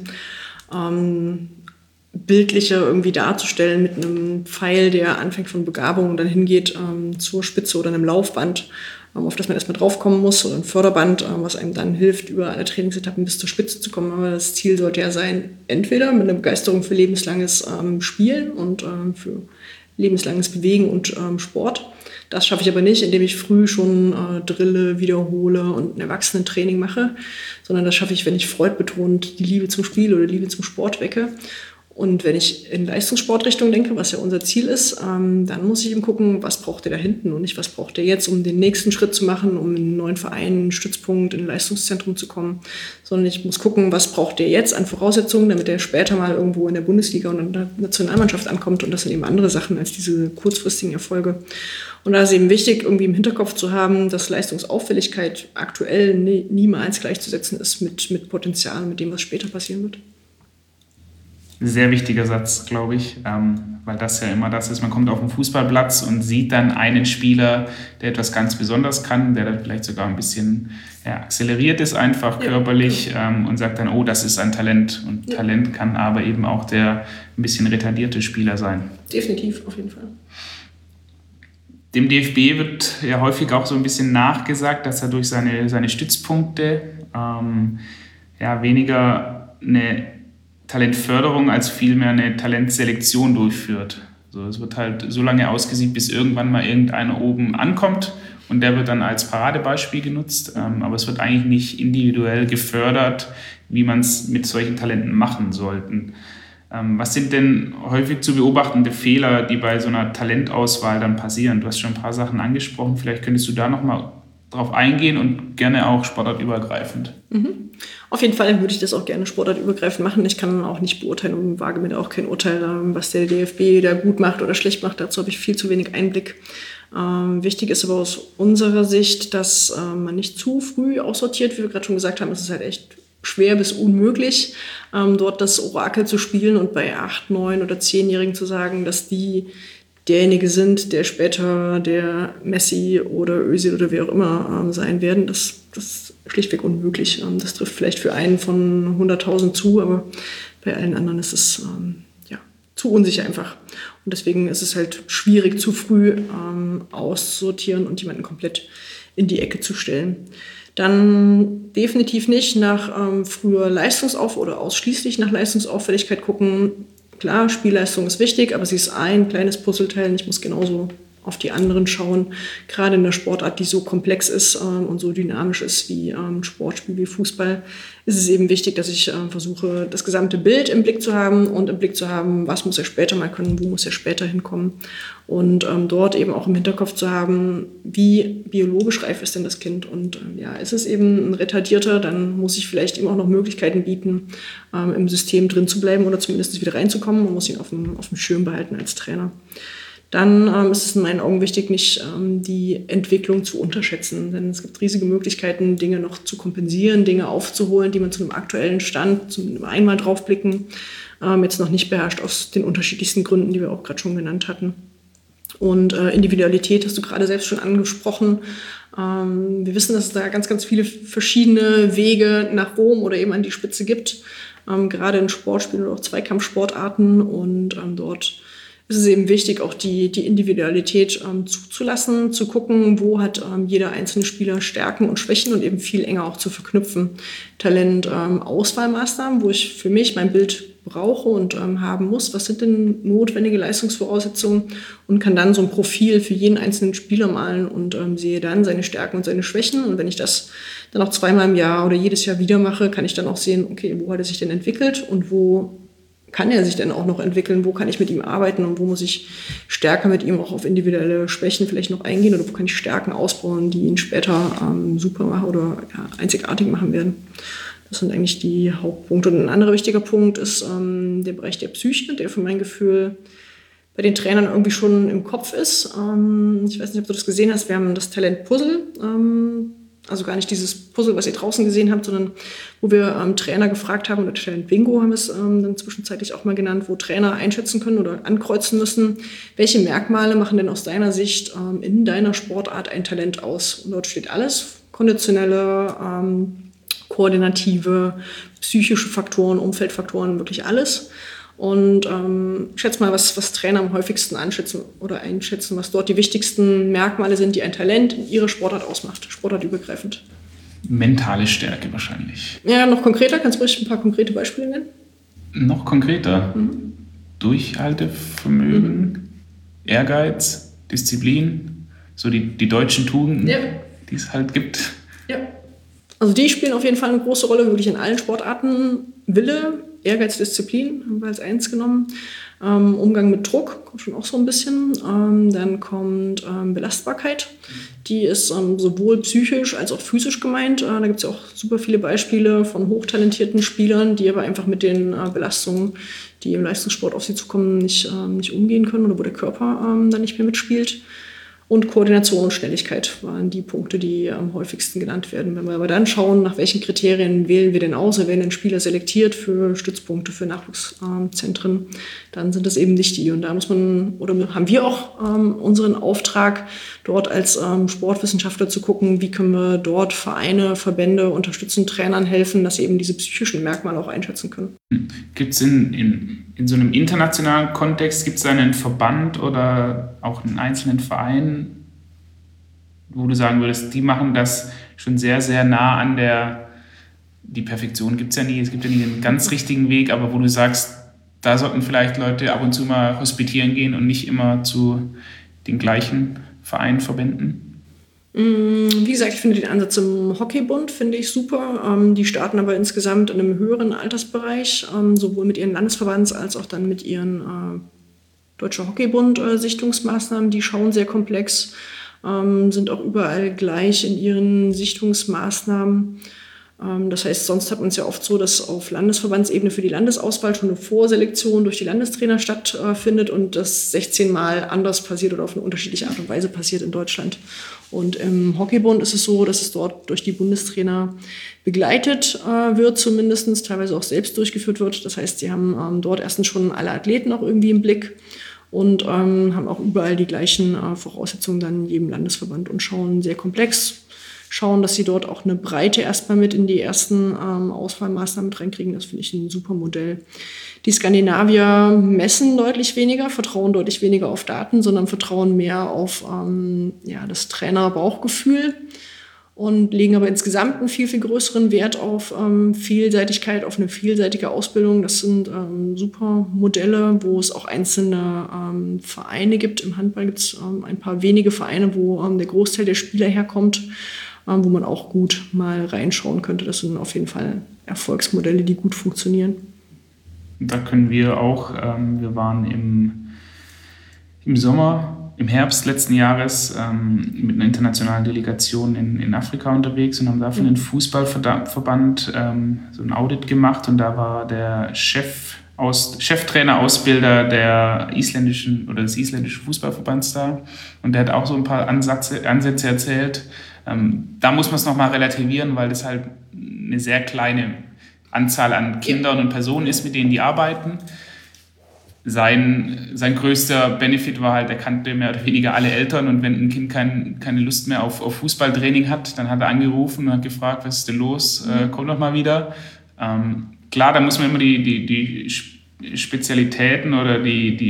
bildlicher irgendwie darzustellen mit einem Pfeil, der anfängt von Begabung und dann hingeht zur Spitze oder einem Laufband, auf das man erstmal draufkommen muss, oder ein Förderband, was einem dann hilft, über alle Trainingsetappen bis zur Spitze zu kommen. Aber das Ziel sollte ja sein, entweder mit einer Begeisterung für lebenslanges Spielen und für lebenslanges Bewegen und Sport. Das schaffe ich aber nicht, indem ich früh schon drille, wiederhole und ein Erwachsenentraining mache, sondern das schaffe ich, wenn ich freudbetont die Liebe zum Spiel oder die Liebe zum Sport wecke. Und wenn ich in Leistungssportrichtung denke, was ja unser Ziel ist, dann muss ich eben gucken, was braucht der da hinten und nicht, was braucht der jetzt, um den nächsten Schritt zu machen, um in einen neuen Verein, einen Stützpunkt, in ein Leistungszentrum zu kommen. Sondern ich muss gucken, was braucht der jetzt an Voraussetzungen, damit er später mal irgendwo in der Bundesliga und in der Nationalmannschaft ankommt. Und das sind eben andere Sachen als diese kurzfristigen Erfolge. Und da ist eben wichtig, irgendwie im Hinterkopf zu haben, dass Leistungsauffälligkeit aktuell niemals gleichzusetzen ist mit Potenzial, mit dem, was später passieren wird. Sehr wichtiger Satz, glaube ich, weil das ja immer das ist, man kommt auf den Fußballplatz und sieht dann einen Spieler, der etwas ganz Besonderes kann, der dann vielleicht sogar ein bisschen akzeleriert ist einfach körperlich und sagt dann, oh, das ist ein Talent. Und Talent kann aber eben auch der ein bisschen retardierte Spieler sein. Definitiv, auf jeden Fall. Dem DFB wird ja häufig auch so ein bisschen nachgesagt, dass er durch seine Stützpunkte weniger eine Talentförderung als vielmehr eine Talentselektion durchführt. Also es wird halt so lange ausgesiebt, bis irgendwann mal irgendeiner oben ankommt und der wird dann als Paradebeispiel genutzt. Aber es wird eigentlich nicht individuell gefördert, wie man es mit solchen Talenten machen sollte. Was sind denn häufig zu beobachtende Fehler, die bei so einer Talentauswahl dann passieren? Du hast schon ein paar Sachen angesprochen, vielleicht könntest du da nochmal drauf eingehen und gerne auch sportartübergreifend. Auf jeden Fall würde ich das auch gerne sportartübergreifend machen. Ich kann auch nicht beurteilen und wage mir da auch kein Urteil, was der DFB da gut macht oder schlecht macht. Dazu habe ich viel zu wenig Einblick. Wichtig ist aber aus unserer Sicht, dass man nicht zu früh aussortiert. Wie wir gerade schon gesagt haben, es ist halt echt schwer bis unmöglich, dort das Orakel zu spielen und bei 8-, 9- oder 10-Jährigen zu sagen, dass die derjenige sind, der später der Messi oder Özil oder wer auch immer sein werden. Das ist schlichtweg unmöglich. Das trifft vielleicht für einen von 100.000 zu, aber bei allen anderen ist es zu unsicher einfach. Und deswegen ist es halt schwierig, zu früh auszusortieren und jemanden komplett in die Ecke zu stellen. Dann definitiv nicht nach früher oder ausschließlich nach Leistungsauffälligkeit gucken. Klar, Spielleistung ist wichtig, aber sie ist ein kleines Puzzleteil. Ich muss genauso auf die anderen schauen. Gerade in der Sportart, die so komplex ist und so dynamisch ist wie Sportspiel, wie Fußball, ist es eben wichtig, dass ich versuche, das gesamte Bild im Blick zu haben und im Blick zu haben, was muss er später mal können, wo muss er später hinkommen. Und dort eben auch im Hinterkopf zu haben, wie biologisch reif ist denn das Kind. Und ist es eben ein Retardierter, dann muss ich vielleicht ihm auch noch Möglichkeiten bieten, im System drin zu bleiben oder zumindest wieder reinzukommen. Man muss ihn auf dem Schirm behalten als Trainer. Dann ist es in meinen Augen wichtig, nicht die Entwicklung zu unterschätzen. Denn es gibt riesige Möglichkeiten, Dinge noch zu kompensieren, Dinge aufzuholen, die man zu einem aktuellen Stand, zu einem einmal draufblicken, jetzt noch nicht beherrscht, aus den unterschiedlichsten Gründen, die wir auch gerade schon genannt hatten. Und Individualität hast du gerade selbst schon angesprochen. Wir wissen, dass es da ganz, ganz viele verschiedene Wege nach Rom oder eben an die Spitze gibt, gerade in Sportspielen oder auch Zweikampfsportarten. Und dort ist es eben wichtig, auch die Individualität zuzulassen, zu gucken, wo hat jeder einzelne Spieler Stärken und Schwächen und eben viel enger auch zu verknüpfen. Talent, Auswahlmaßnahmen, wo ich für mich mein Bild brauche und haben muss. Was sind denn notwendige Leistungsvoraussetzungen? Und kann dann so ein Profil für jeden einzelnen Spieler malen und sehe dann seine Stärken und seine Schwächen. Und wenn ich das dann auch zweimal im Jahr oder jedes Jahr wieder mache, kann ich dann auch sehen, okay, wo hat er sich denn entwickelt und wo kann er sich denn auch noch entwickeln, wo kann ich mit ihm arbeiten und wo muss ich stärker mit ihm auch auf individuelle Schwächen vielleicht noch eingehen oder wo kann ich Stärken ausbauen, die ihn später super machen oder einzigartig machen werden. Das sind eigentlich die Hauptpunkte. Und ein anderer wichtiger Punkt ist der Bereich der Psyche, der für mein Gefühl bei den Trainern irgendwie schon im Kopf ist. Ich weiß nicht, ob du das gesehen hast, wir haben das Talent-Puzzle, also gar nicht dieses Puzzle, was ihr draußen gesehen habt, sondern wo wir Trainer gefragt haben, oder Talent-Bingo haben wir es dann zwischenzeitlich auch mal genannt, wo Trainer einschätzen können oder ankreuzen müssen, welche Merkmale machen denn aus deiner Sicht in deiner Sportart ein Talent aus. Und dort steht alles, konditionelle, koordinative, psychische Faktoren, Umfeldfaktoren, wirklich alles. Und schätze mal, was Trainer am häufigsten einschätzen, was dort die wichtigsten Merkmale sind, die ein Talent in ihrer Sportart ausmacht, sportartübergreifend. Mentale Stärke wahrscheinlich. Ja, noch konkreter, kannst du ruhig ein paar konkrete Beispiele nennen? Noch konkreter? Durchhaltevermögen, Ehrgeiz, Disziplin, so die deutschen Tugenden, die es halt gibt. Ja, also die spielen auf jeden Fall eine große Rolle, wirklich in allen Sportarten. Wille, Ehrgeiz, Disziplin, haben wir als 1 genommen. Umgang mit Druck, kommt schon auch so ein bisschen. Dann kommt Belastbarkeit. Die ist sowohl psychisch als auch physisch gemeint. Da gibt es ja auch super viele Beispiele von hochtalentierten Spielern, die aber einfach mit den Belastungen, die im Leistungssport auf sie zukommen, nicht umgehen können oder wo der Körper dann nicht mehr mitspielt. Und Koordination und Schnelligkeit waren die Punkte, die am häufigsten genannt werden. Wenn wir aber dann schauen, nach welchen Kriterien wählen wir denn aus, werden denn Spieler selektiert für Stützpunkte, für Nachwuchszentren, dann sind das eben nicht die. Und da haben wir auch unseren Auftrag, dort als Sportwissenschaftler zu gucken, wie können wir dort Vereine, Verbände unterstützen, Trainern helfen, dass sie eben diese psychischen Merkmale auch einschätzen können. Gibt es in so einem internationalen Kontext, gibt es einen Verband oder auch einen einzelnen Verein, wo du sagen würdest, die machen das schon sehr, sehr nah an die Perfektion gibt es ja nie, es gibt ja nie einen ganz richtigen Weg, aber wo du sagst, da sollten vielleicht Leute ab und zu mal hospitieren gehen und nicht immer zu den gleichen Vereinen, Verbänden? Wie gesagt, ich finde den Ansatz im Hockeybund finde ich super. Die starten aber insgesamt in einem höheren Altersbereich, sowohl mit ihren Landesverbands- als auch dann mit ihren Deutscher Hockeybund-Sichtungsmaßnahmen. Die schauen sehr komplex, sind auch überall gleich in ihren Sichtungsmaßnahmen. Das heißt, sonst hat man es ja oft so, dass auf Landesverbandsebene für die Landesauswahl schon eine Vorselektion durch die Landestrainer stattfindet und das 16 Mal anders passiert oder auf eine unterschiedliche Art und Weise passiert in Deutschland. Und im Hockeybund ist es so, dass es dort durch die Bundestrainer begleitet wird, zumindest teilweise auch selbst durchgeführt wird. Das heißt, sie haben dort erstens schon alle Athleten auch irgendwie im Blick und haben auch überall die gleichen Voraussetzungen dann in jedem Landesverband und schauen sehr komplex. Schauen, dass sie dort auch eine Breite erstmal mit in die ersten Auswahlmaßnahmen mit reinkriegen. Das finde ich ein super Modell. Die Skandinavier messen deutlich weniger, vertrauen deutlich weniger auf Daten, sondern vertrauen mehr auf das Trainer-Bauchgefühl und legen aber insgesamt einen viel, viel größeren Wert auf Vielseitigkeit, auf eine vielseitige Ausbildung. Das sind super Modelle, wo es auch einzelne Vereine gibt. Im Handball gibt es ein paar wenige Vereine, wo der Großteil der Spieler herkommt, wo man auch gut mal reinschauen könnte. Das sind auf jeden Fall Erfolgsmodelle, die gut funktionieren. Da können wir auch, wir waren im Sommer, im Herbst letzten Jahres mit einer internationalen Delegation in Afrika unterwegs und haben da für den Fußballverband so ein Audit gemacht und da war der Cheftrainer-Ausbilder des isländischen Fußballverbands da und der hat auch so ein paar Ansätze erzählt. Da muss man es nochmal relativieren, weil das halt eine sehr kleine Anzahl an Kindern und Personen ist, mit denen die arbeiten. Sein größter Benefit war halt, er kannte mehr oder weniger alle Eltern und wenn ein Kind keine Lust mehr auf Fußballtraining hat, dann hat er angerufen und hat gefragt, was ist denn los, komm doch mal wieder. Klar, da muss man immer die Spezialitäten oder die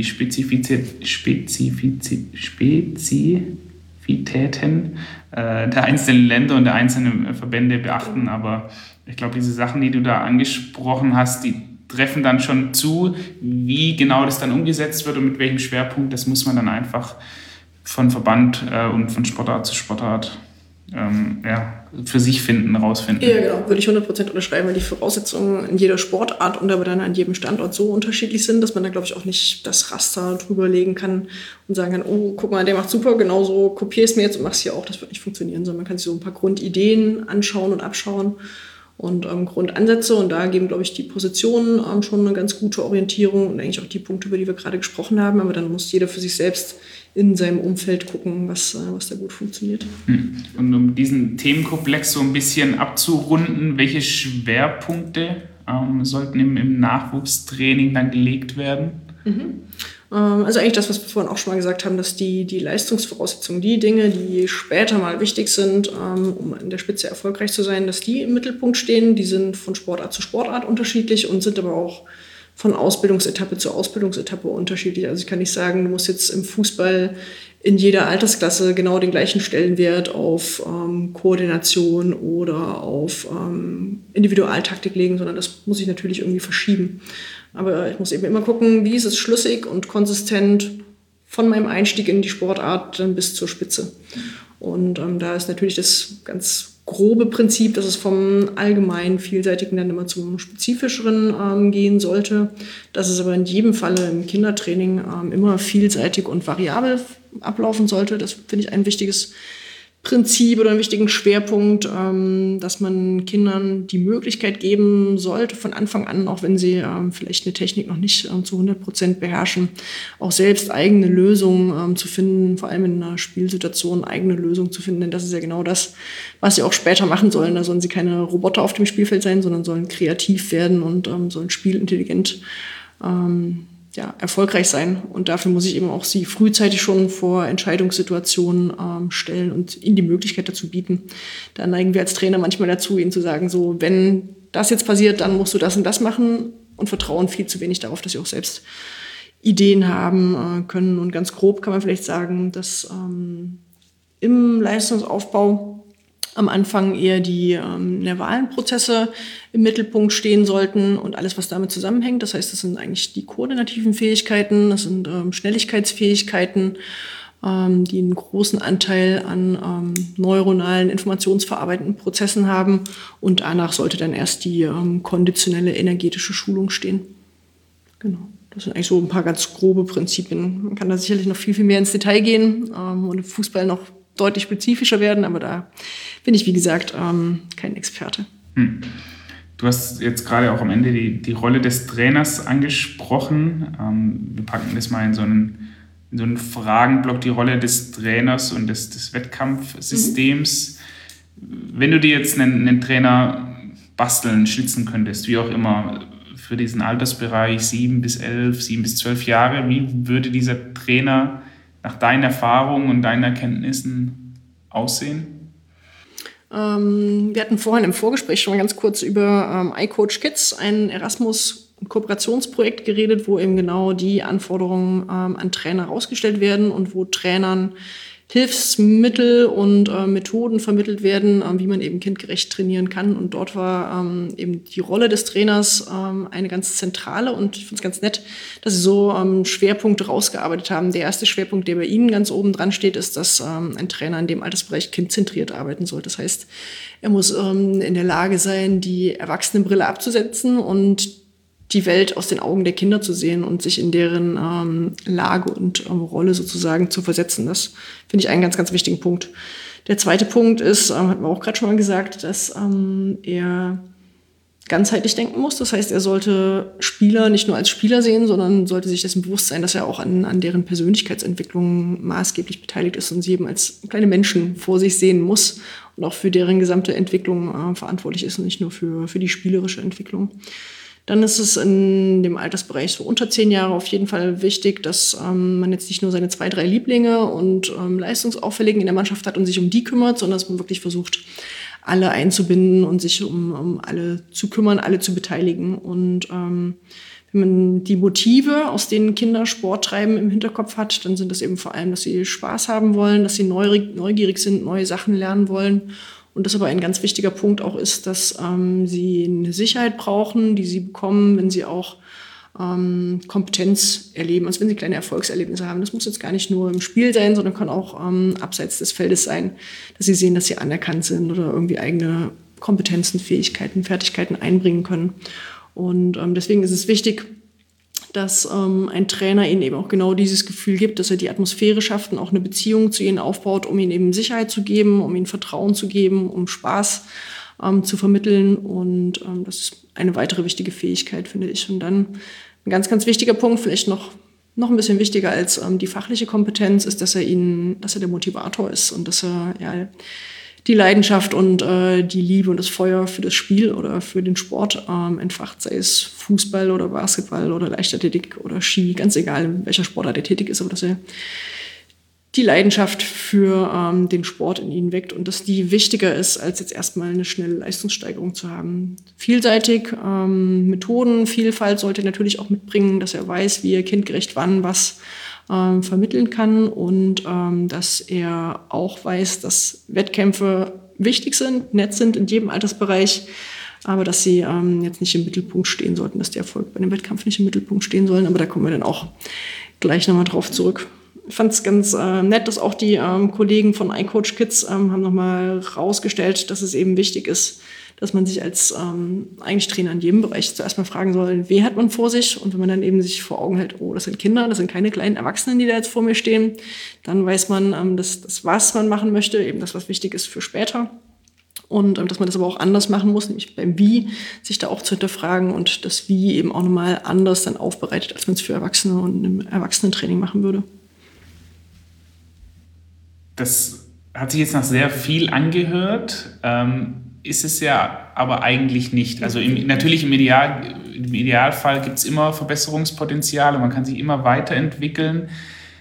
Spezifitäten der einzelnen Länder und der einzelnen Verbände beachten, aber ich glaube, diese Sachen, die du da angesprochen hast, die treffen dann schon zu, wie genau das dann umgesetzt wird und mit welchem Schwerpunkt, das muss man dann einfach von Verband und von Sportart zu Sportart für sich rausfinden. Ja, genau, würde ich 100% unterschreiben, weil die Voraussetzungen in jeder Sportart und aber dann an jedem Standort so unterschiedlich sind, dass man da, glaube ich, auch nicht das Raster drüber legen kann und sagen kann, oh, guck mal, der macht super, genauso kopier es mir jetzt und mach's hier auch, das wird nicht funktionieren, sondern man kann sich so ein paar Grundideen anschauen und abschauen und Grundansätze und da geben, glaube ich, die Positionen schon eine ganz gute Orientierung und eigentlich auch die Punkte, über die wir gerade gesprochen haben, aber dann muss jeder für sich selbst in seinem Umfeld gucken, was da gut funktioniert. Und um diesen Themenkomplex so ein bisschen abzurunden, welche Schwerpunkte sollten im Nachwuchstraining dann gelegt werden? Also eigentlich das, was wir vorhin auch schon mal gesagt haben, dass die Leistungsvoraussetzungen, die Dinge, die später mal wichtig sind, um in der Spitze erfolgreich zu sein, dass die im Mittelpunkt stehen. Die sind von Sportart zu Sportart unterschiedlich und sind aber auch von Ausbildungsetappe zu Ausbildungsetappe unterschiedlich. Also ich kann nicht sagen, du musst jetzt im Fußball in jeder Altersklasse genau den gleichen Stellenwert auf Koordination oder auf Individualtaktik legen, sondern das muss ich natürlich irgendwie verschieben. Aber ich muss eben immer gucken, wie ist es schlüssig und konsistent von meinem Einstieg in die Sportart dann bis zur Spitze. Und da ist natürlich das ganz grobe Prinzip, dass es vom allgemeinen, vielseitigen dann immer zum spezifischeren gehen sollte. Dass es aber in jedem Falle im Kindertraining immer vielseitig und variabel ablaufen sollte. Das finde ich ein wichtiges Prinzip oder einen wichtigen Schwerpunkt, dass man Kindern die Möglichkeit geben sollte, von Anfang an, auch wenn sie vielleicht eine Technik noch nicht zu 100% beherrschen, auch selbst eigene Lösungen zu finden, vor allem in einer Spielsituation eigene Lösungen zu finden, denn das ist ja genau das, was sie auch später machen sollen. Da sollen sie keine Roboter auf dem Spielfeld sein, sondern sollen kreativ werden und sollen spielintelligent erfolgreich sein. Und dafür muss ich eben auch sie frühzeitig schon vor Entscheidungssituationen stellen und ihnen die Möglichkeit dazu bieten. Da neigen wir als Trainer manchmal dazu, ihnen zu sagen, so, wenn das jetzt passiert, dann musst du das und das machen, und vertrauen viel zu wenig darauf, dass sie auch selbst Ideen haben können. Und ganz grob kann man vielleicht sagen, dass im Leistungsaufbau am Anfang eher die nervalen Prozesse im Mittelpunkt stehen sollten und alles, was damit zusammenhängt. Das heißt, das sind eigentlich die koordinativen Fähigkeiten, das sind Schnelligkeitsfähigkeiten, die einen großen Anteil an neuronalen, informationsverarbeitenden Prozessen haben. Und danach sollte dann erst die konditionelle energetische Schulung stehen. Genau. Das sind eigentlich so ein paar ganz grobe Prinzipien. Man kann da sicherlich noch viel, viel mehr ins Detail gehen und im Fußball noch deutlich spezifischer werden, aber da bin ich, wie gesagt, kein Experte. Du hast jetzt gerade auch am Ende die Rolle des Trainers angesprochen. Wir packen das mal in so einen Fragenblock, die Rolle des Trainers und des Wettkampfsystems. Wenn du dir jetzt einen Trainer basteln, schnitzen könntest, wie auch immer, für diesen Altersbereich 7 bis 11, 7 bis 12 Jahre, wie würde dieser Trainer nach deinen Erfahrungen und deinen Erkenntnissen aussehen? Wir hatten vorhin im Vorgespräch schon mal ganz kurz über iCoach Kids, ein Erasmus-Kooperationsprojekt geredet, wo eben genau die Anforderungen an Trainer herausgestellt werden und wo Trainern Hilfsmittel und Methoden vermittelt werden, wie man eben kindgerecht trainieren kann. Und dort war eben die Rolle des Trainers eine ganz zentrale, und ich finde es ganz nett, dass sie so Schwerpunkte rausgearbeitet haben. Der erste Schwerpunkt, der bei Ihnen ganz oben dran steht, ist, dass ein Trainer in dem Altersbereich kindzentriert arbeiten soll. Das heißt, er muss in der Lage sein, die Erwachsenenbrille abzusetzen und die Welt aus den Augen der Kinder zu sehen und sich in deren Lage und Rolle sozusagen zu versetzen. Das finde ich einen ganz, ganz wichtigen Punkt. Der zweite Punkt ist, hat man auch gerade schon mal gesagt, dass er ganzheitlich denken muss. Das heißt, er sollte Spieler nicht nur als Spieler sehen, sondern sollte sich dessen bewusst sein, dass er auch an deren Persönlichkeitsentwicklung maßgeblich beteiligt ist und sie eben als kleine Menschen vor sich sehen muss und auch für deren gesamte Entwicklung verantwortlich ist und nicht nur für die spielerische Entwicklung. Dann ist es in dem Altersbereich so unter 10 Jahre auf jeden Fall wichtig, dass man jetzt nicht nur seine 2, 3 Lieblinge und Leistungsauffälligen in der Mannschaft hat und sich um die kümmert, sondern dass man wirklich versucht, alle einzubinden und sich um alle zu kümmern, alle zu beteiligen. Und wenn man die Motive, aus denen Kinder Sport treiben, im Hinterkopf hat, dann sind das eben vor allem, dass sie Spaß haben wollen, dass sie neugierig sind, neue Sachen lernen wollen. Und das aber ein ganz wichtiger Punkt auch ist, dass sie eine Sicherheit brauchen, die sie bekommen, wenn sie auch Kompetenz erleben, also wenn sie kleine Erfolgserlebnisse haben. Das muss jetzt gar nicht nur im Spiel sein, sondern kann auch abseits des Feldes sein, dass sie sehen, dass sie anerkannt sind oder irgendwie eigene Kompetenzen, Fähigkeiten, Fertigkeiten einbringen können. Und deswegen ist es wichtig, dass ein Trainer ihnen eben auch genau dieses Gefühl gibt, dass er die Atmosphäre schafft und auch eine Beziehung zu ihnen aufbaut, um ihnen eben Sicherheit zu geben, um ihnen Vertrauen zu geben, um Spaß zu vermitteln. Und das ist eine weitere wichtige Fähigkeit, finde ich. Und dann ein ganz, ganz wichtiger Punkt, vielleicht noch ein bisschen wichtiger als die fachliche Kompetenz, ist, dass er der Motivator ist und dass er die Leidenschaft und die Liebe und das Feuer für das Spiel oder für den Sport entfacht, sei es Fußball oder Basketball oder Leichtathletik oder Ski, ganz egal, in welcher Sportart er tätig ist, aber dass er die Leidenschaft für den Sport in ihnen weckt und dass die wichtiger ist, als jetzt erstmal eine schnelle Leistungssteigerung zu haben. Vielseitig, Methodenvielfalt sollte er natürlich auch mitbringen, dass er weiß, wie er kindgerecht wann was vermitteln kann und dass er auch weiß, dass Wettkämpfe wichtig sind, nett sind in jedem Altersbereich, aber dass sie jetzt nicht im Mittelpunkt stehen sollten, dass der Erfolg bei einem Wettkampf nicht im Mittelpunkt stehen sollen. Aber da kommen wir dann auch gleich nochmal drauf zurück. Ich fand es ganz nett, dass auch die Kollegen von iCoach Kids haben nochmal rausgestellt, dass es eben wichtig ist, dass man sich als eigentlich Trainer in jedem Bereich zuerst mal fragen soll, wen hat man vor sich? Und wenn man dann eben sich vor Augen hält, oh, das sind Kinder, das sind keine kleinen Erwachsenen, die da jetzt vor mir stehen, dann weiß man, dass das, was man machen möchte, eben das, was wichtig ist für später. Und dass man das aber auch anders machen muss, nämlich beim Wie, sich da auch zu hinterfragen und das Wie eben auch nochmal anders dann aufbereitet, als man es für Erwachsene und im Erwachsenentraining machen würde. Das hat sich jetzt nach sehr viel angehört, ist es ja aber eigentlich nicht. Also natürlich im Idealfall gibt es immer Verbesserungspotenzial und man kann sich immer weiterentwickeln.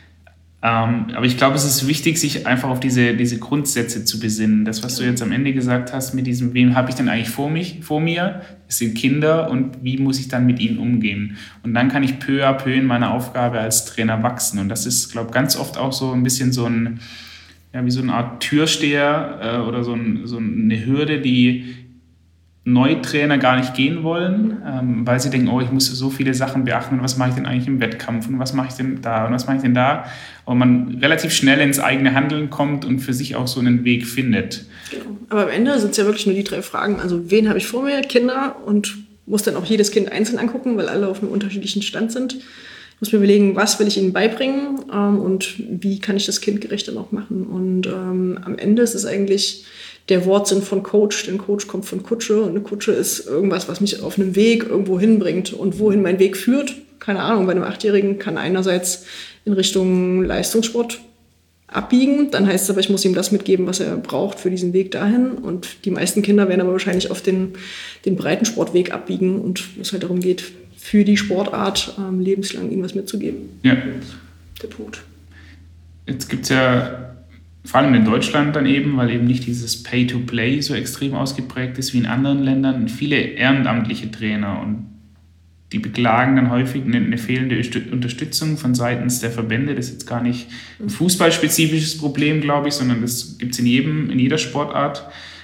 Aber ich glaube, es ist wichtig, sich einfach auf diese Grundsätze zu besinnen. Das, was du jetzt am Ende gesagt hast, mit diesem, wem habe ich denn eigentlich vor mir? Es sind Kinder und wie muss ich dann mit ihnen umgehen? Und dann kann ich peu à peu in meiner Aufgabe als Trainer wachsen. Und das ist, glaube ich, ganz oft auch so ein bisschen so ein, ja, wie so eine Art Türsteher oder so eine Hürde, die Neutrainer gar nicht gehen wollen, weil sie denken, oh, ich muss so viele Sachen beachten und was mache ich denn eigentlich im Wettkampf und was mache ich denn da und was mache ich denn da? Und man relativ schnell ins eigene Handeln kommt und für sich auch so einen Weg findet. Genau. Aber am Ende sind es ja wirklich nur die 3 Fragen. Also wen habe ich vor mir? Kinder, und muss dann auch jedes Kind einzeln angucken, weil alle auf einem unterschiedlichen Stand sind. Ich muss mir überlegen, was will ich ihnen beibringen und wie kann ich das kindgerechter noch machen. Und am Ende ist es eigentlich der Wortsinn von Coach, denn Coach kommt von Kutsche und eine Kutsche ist irgendwas, was mich auf einem Weg irgendwo hinbringt. Und wohin mein Weg führt, keine Ahnung, bei einem 8-Jährigen kann einerseits in Richtung Leistungssport abbiegen, dann heißt es aber, ich muss ihm das mitgeben, was er braucht für diesen Weg dahin. Und die meisten Kinder werden aber wahrscheinlich auf den Breitensportweg abbiegen und wo es halt darum geht, für die Sportart lebenslang ihm was mitzugeben. Ja. Der Punkt. Jetzt gibt es ja vor allem in Deutschland dann eben, weil eben nicht dieses Pay-to-Play so extrem ausgeprägt ist wie in anderen Ländern, viele ehrenamtliche Trainer und die beklagen dann häufig eine fehlende Unterstützung von seitens der Verbände. Das ist jetzt gar nicht ein fußballspezifisches Problem, glaube ich, sondern das gibt es in jeder Sportart.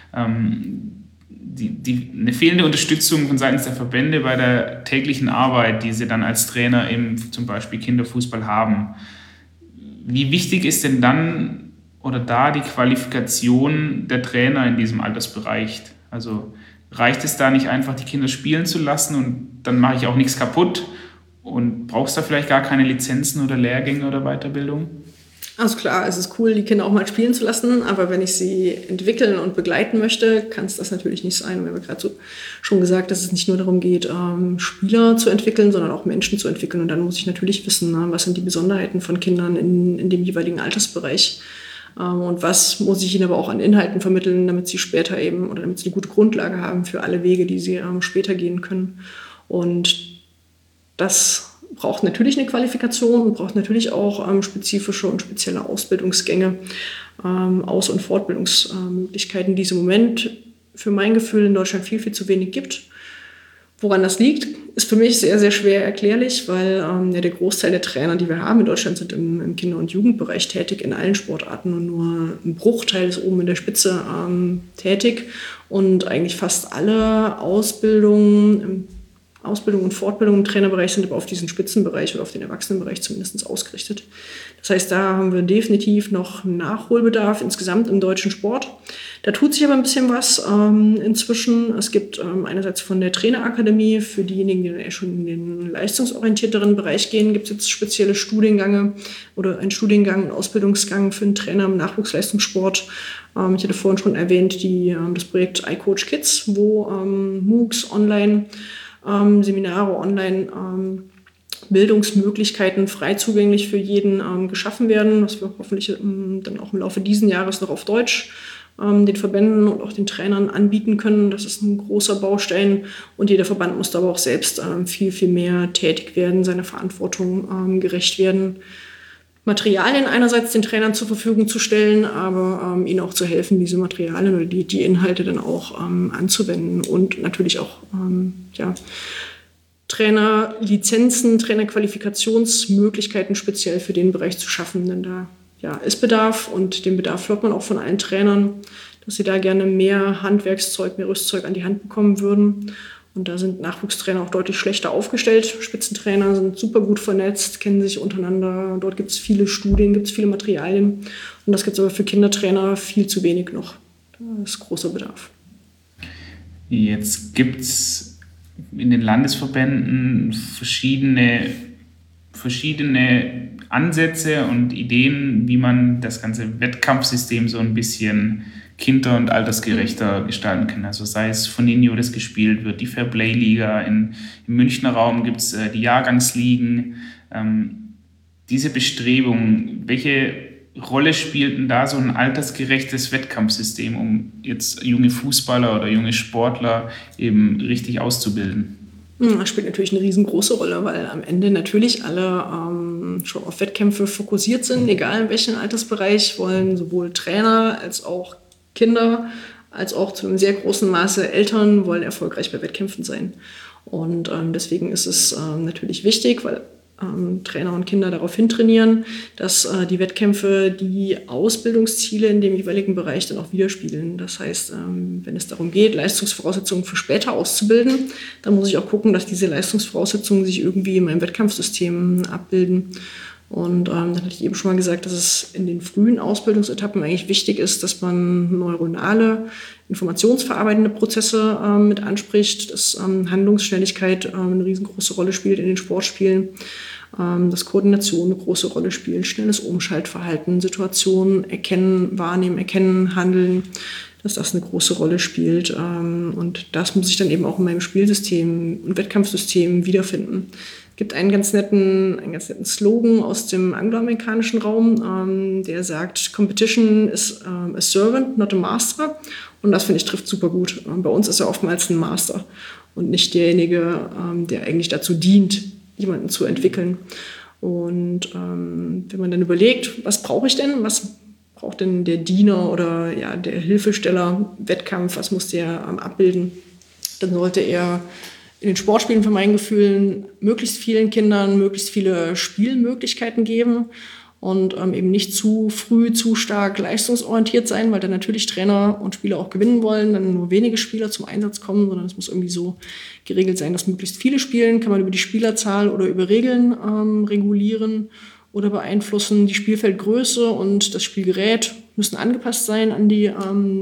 Eine fehlende Unterstützung von seitens der Verbände bei der täglichen Arbeit, die sie dann als Trainer im zum Beispiel Kinderfußball haben. Wie wichtig ist denn dann oder da die Qualifikation der Trainer in diesem Altersbereich? Also reicht es da nicht einfach, die Kinder spielen zu lassen und dann mache ich auch nichts kaputt und brauchst da vielleicht gar keine Lizenzen oder Lehrgänge oder Weiterbildung? Also klar, es ist cool, die Kinder auch mal spielen zu lassen, aber wenn ich sie entwickeln und begleiten möchte, kann es das natürlich nicht sein. Wir haben ja gerade so schon gesagt, dass es nicht nur darum geht, Spieler zu entwickeln, sondern auch Menschen zu entwickeln. Und dann muss ich natürlich wissen, was sind die Besonderheiten von Kindern in dem jeweiligen Altersbereich. Und was muss ich ihnen aber auch an Inhalten vermitteln, damit sie später eben oder damit sie eine gute Grundlage haben für alle Wege, die sie später gehen können. Und das braucht natürlich eine Qualifikation und braucht natürlich auch spezifische und spezielle Ausbildungsgänge, Aus- und Fortbildungsmöglichkeiten, die es im Moment für mein Gefühl in Deutschland viel, viel zu wenig gibt. Woran das liegt, ist für mich sehr, sehr schwer erklärlich, weil der Großteil der Trainer, die wir haben in Deutschland, sind im Kinder- und Jugendbereich tätig, in allen Sportarten, und nur ein Bruchteil ist oben in der Spitze tätig. Und eigentlich fast alle Ausbildungen und Fortbildungen im Trainerbereich sind aber auf diesen Spitzenbereich oder auf den Erwachsenenbereich zumindest ausgerichtet. Das heißt, da haben wir definitiv noch Nachholbedarf insgesamt im deutschen Sport. Da tut sich aber ein bisschen was inzwischen. Es gibt einerseits von der Trainerakademie, für diejenigen, die schon in den leistungsorientierteren Bereich gehen, gibt es jetzt spezielle Studiengänge oder einen Studiengang, einen Ausbildungsgang für einen Trainer im Nachwuchsleistungssport. Ich hatte vorhin schon erwähnt, das Projekt iCoach Kids, wo MOOCs online, Seminare online, Bildungsmöglichkeiten frei zugänglich für jeden geschaffen werden, was wir hoffentlich dann auch im Laufe dieses Jahres noch auf Deutsch den Verbänden und auch den Trainern anbieten können. Das ist ein großer Baustein und jeder Verband muss da aber auch selbst viel, viel mehr tätig werden, seiner Verantwortung gerecht werden. Materialien einerseits den Trainern zur Verfügung zu stellen, aber ihnen auch zu helfen, diese Materialien oder die Inhalte dann auch anzuwenden und natürlich auch Trainerlizenzen, Trainerqualifikationsmöglichkeiten speziell für den Bereich zu schaffen, denn da ist Bedarf und den Bedarf hört man auch von allen Trainern, dass sie da gerne mehr Handwerkszeug, mehr Rüstzeug an die Hand bekommen würden. Und da sind Nachwuchstrainer auch deutlich schlechter aufgestellt. Spitzentrainer sind super gut vernetzt, kennen sich untereinander. Dort gibt es viele Studien, gibt es viele Materialien. Und das gibt es aber für Kindertrainer viel zu wenig noch. Da ist großer Bedarf. Jetzt gibt es in den Landesverbänden verschiedene Ansätze und Ideen, wie man das ganze Wettkampfsystem so ein bisschen kinder- und altersgerechter gestalten kann. Also sei es von Ninjo, das gespielt wird, die Fairplay-Liga, im Münchner Raum gibt es die Jahrgangsligen. Diese Bestrebungen, welche Rolle spielt denn da so ein altersgerechtes Wettkampfsystem, um jetzt junge Fußballer oder junge Sportler eben richtig auszubilden? Das spielt natürlich eine riesengroße Rolle, weil am Ende natürlich alle schon auf Wettkämpfe fokussiert sind, egal in welchem Altersbereich, wollen sowohl Trainer als auch Kinder, als auch zu einem sehr großen Maße Eltern wollen erfolgreich bei Wettkämpfen sein. Und deswegen ist es natürlich wichtig, weil Trainer und Kinder darauf hintrainieren, dass die Wettkämpfe die Ausbildungsziele in dem jeweiligen Bereich dann auch widerspiegeln. Das heißt, wenn es darum geht, Leistungsvoraussetzungen für später auszubilden, dann muss ich auch gucken, dass diese Leistungsvoraussetzungen sich irgendwie in meinem Wettkampfsystem abbilden. Und dann hatte ich eben schon mal gesagt, dass es in den frühen Ausbildungsetappen eigentlich wichtig ist, dass man neuronale, informationsverarbeitende Prozesse mit anspricht, dass Handlungsschnelligkeit eine riesengroße Rolle spielt in den Sportspielen, dass Koordination eine große Rolle spielt, schnelles Umschaltverhalten, Situationen erkennen, wahrnehmen, erkennen, handeln, dass das eine große Rolle spielt. Und das muss ich dann eben auch in meinem Spielsystem und Wettkampfsystem wiederfinden. Es gibt einen ganz netten Slogan aus dem angloamerikanischen Raum, der sagt, Competition is a servant, not a master. Und das, finde ich, trifft super gut. Bei uns ist er oftmals ein Master und nicht derjenige, der eigentlich dazu dient, jemanden zu entwickeln. Und wenn man dann überlegt, was brauche ich denn? Was braucht denn der Diener oder ja, der Hilfesteller Wettkampf? Was muss der abbilden? Dann sollte er in den Sportspielen für mein Gefühl möglichst vielen Kindern möglichst viele Spielmöglichkeiten geben und eben nicht zu früh, zu stark leistungsorientiert sein, weil dann natürlich Trainer und Spieler auch gewinnen wollen, dann nur wenige Spieler zum Einsatz kommen, sondern es muss irgendwie so geregelt sein, dass möglichst viele spielen. Kann man über die Spielerzahl oder über Regeln regulieren oder beeinflussen. Die Spielfeldgröße und das Spielgerät müssen angepasst sein an die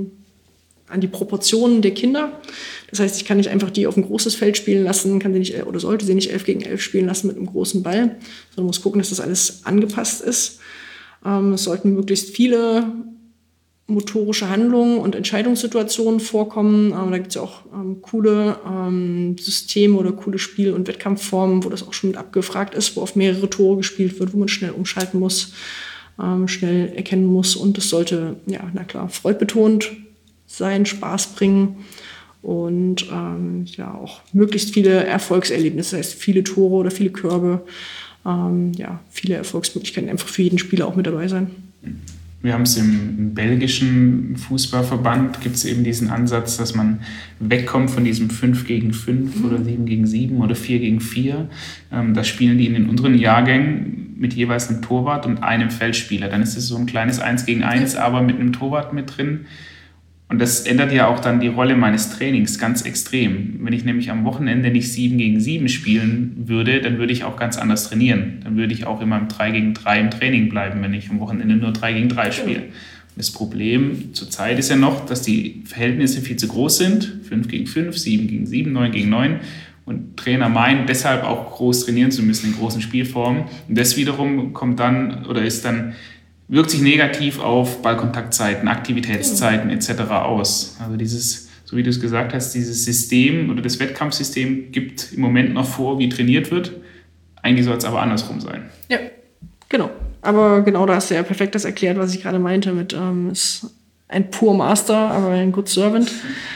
Proportionen der Kinder. Das heißt, ich kann nicht einfach die auf ein großes Feld spielen lassen, kann sie nicht oder sollte sie nicht 11 gegen 11 spielen lassen mit einem großen Ball, sondern muss gucken, dass das alles angepasst ist. Es sollten möglichst viele motorische Handlungen und Entscheidungssituationen vorkommen. Da gibt es ja auch coole Systeme oder coole Spiel- und Wettkampfformen, wo das auch schon mit abgefragt ist, wo auf mehrere Tore gespielt wird, wo man schnell umschalten muss, schnell erkennen muss. Und es sollte, ja, na klar, freudbetont sein, Spaß bringen und ja auch möglichst viele Erfolgserlebnisse, das heißt viele Tore oder viele Körbe, ja, viele Erfolgsmöglichkeiten einfach für jeden Spieler auch mit dabei sein. Wir haben es im belgischen Fußballverband, gibt es eben diesen Ansatz, dass man wegkommt von diesem 5 gegen 5 oder 7 gegen 7 oder 4 gegen 4. Da spielen die in den unteren Jahrgängen mit jeweils einem Torwart und einem Feldspieler. Dann ist es so ein kleines 1 gegen 1, aber mit einem Torwart mit drin. Und das ändert ja auch dann die Rolle meines Trainings ganz extrem. Wenn ich nämlich am Wochenende nicht 7 gegen 7 spielen würde, dann würde ich auch ganz anders trainieren. Dann würde ich auch immer im 3 gegen 3 im Training bleiben, wenn ich am Wochenende nur 3 gegen 3 spiele. Und das Problem zurzeit ist ja noch, dass die Verhältnisse viel zu groß sind. 5 gegen 5, 7 gegen 7, 9 gegen 9. Und Trainer meinen, deshalb auch groß trainieren zu müssen in großen Spielformen. Und das wiederum wirkt sich negativ auf Ballkontaktzeiten, Aktivitätszeiten etc. aus. Also dieses, so wie du es gesagt hast, dieses System oder das Wettkampfsystem gibt im Moment noch vor, wie trainiert wird. Eigentlich soll es aber andersrum sein. Ja, genau. Aber genau da hast du ja perfekt das erklärt, was ich gerade meinte mit ist ein Poor Master, aber ein Good Servant.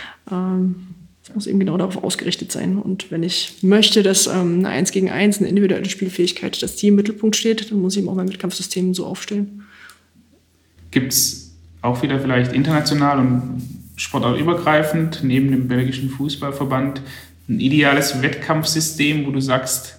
Es muss eben genau darauf ausgerichtet sein. Und wenn ich möchte, dass eine 1 gegen 1, eine individuelle Spielfähigkeit, dass die im Mittelpunkt steht, dann muss ich eben auch mein Wettkampfsystem so aufstellen. Gibt es auch wieder vielleicht international und sportartübergreifend neben dem belgischen Fußballverband ein ideales Wettkampfsystem, wo du sagst,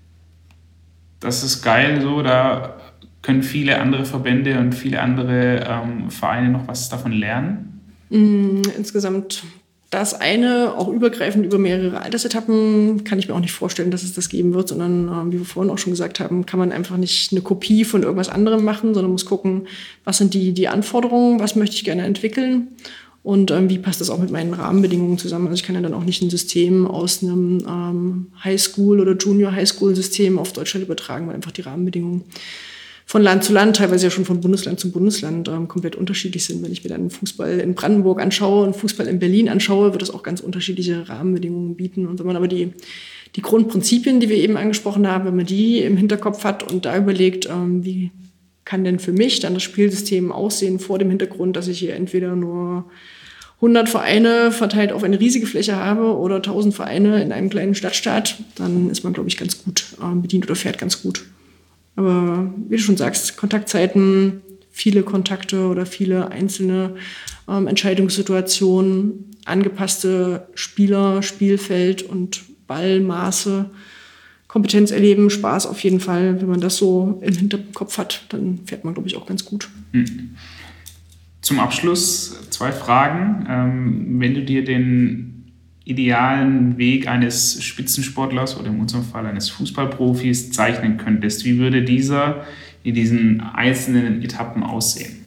das ist geil, so, da können viele andere Verbände und viele andere Vereine noch was davon lernen? Insgesamt das eine, auch übergreifend über mehrere Altersetappen, kann ich mir auch nicht vorstellen, dass es das geben wird, sondern wie wir vorhin auch schon gesagt haben, kann man einfach nicht eine Kopie von irgendwas anderem machen, sondern muss gucken, was sind die Anforderungen, was möchte ich gerne entwickeln und wie passt das auch mit meinen Rahmenbedingungen zusammen. Also ich kann ja dann auch nicht ein System aus einem Highschool- oder Junior-Highschool-System auf Deutschland übertragen, weil einfach die Rahmenbedingungen von Land zu Land, teilweise ja schon von Bundesland zu Bundesland komplett unterschiedlich sind. Wenn ich mir dann Fußball in Brandenburg anschaue und Fußball in Berlin anschaue, wird es auch ganz unterschiedliche Rahmenbedingungen bieten. Und wenn man aber die Grundprinzipien, die wir eben angesprochen haben, wenn man die im Hinterkopf hat und da überlegt, wie kann denn für mich dann das Spielsystem aussehen vor dem Hintergrund, dass ich hier entweder nur 100 Vereine verteilt auf eine riesige Fläche habe oder 1000 Vereine in einem kleinen Stadtstaat, dann ist man, glaube ich, ganz gut bedient oder fährt ganz gut. Aber wie du schon sagst, Kontaktzeiten, viele Kontakte oder viele einzelne Entscheidungssituationen, angepasste Spieler, Spielfeld und Ballmaße, Kompetenz erleben, Spaß auf jeden Fall. Wenn man das so im Hinterkopf hat, dann fährt man, glaube ich, auch ganz gut. Zum Abschluss 2 Fragen. Wenn du dir den idealen Weg eines Spitzensportlers oder in unserem Fall eines Fußballprofis zeichnen könntest, wie würde dieser in diesen einzelnen Etappen aussehen?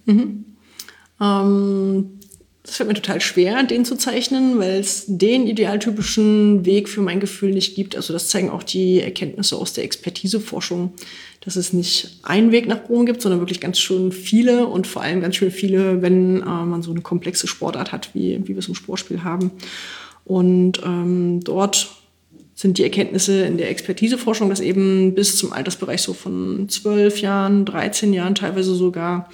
Das fällt mir total schwer, den zu zeichnen, weil es den idealtypischen Weg für mein Gefühl nicht gibt. Also das zeigen auch die Erkenntnisse aus der Expertiseforschung, dass es nicht einen Weg nach Rom gibt, sondern wirklich ganz schön viele und vor allem ganz schön viele, wenn man so eine komplexe Sportart hat, wie wir es im Sportspiel haben. Und dort sind die Erkenntnisse in der Expertiseforschung, dass eben bis zum Altersbereich so von 12 Jahren, 13 Jahren teilweise sogar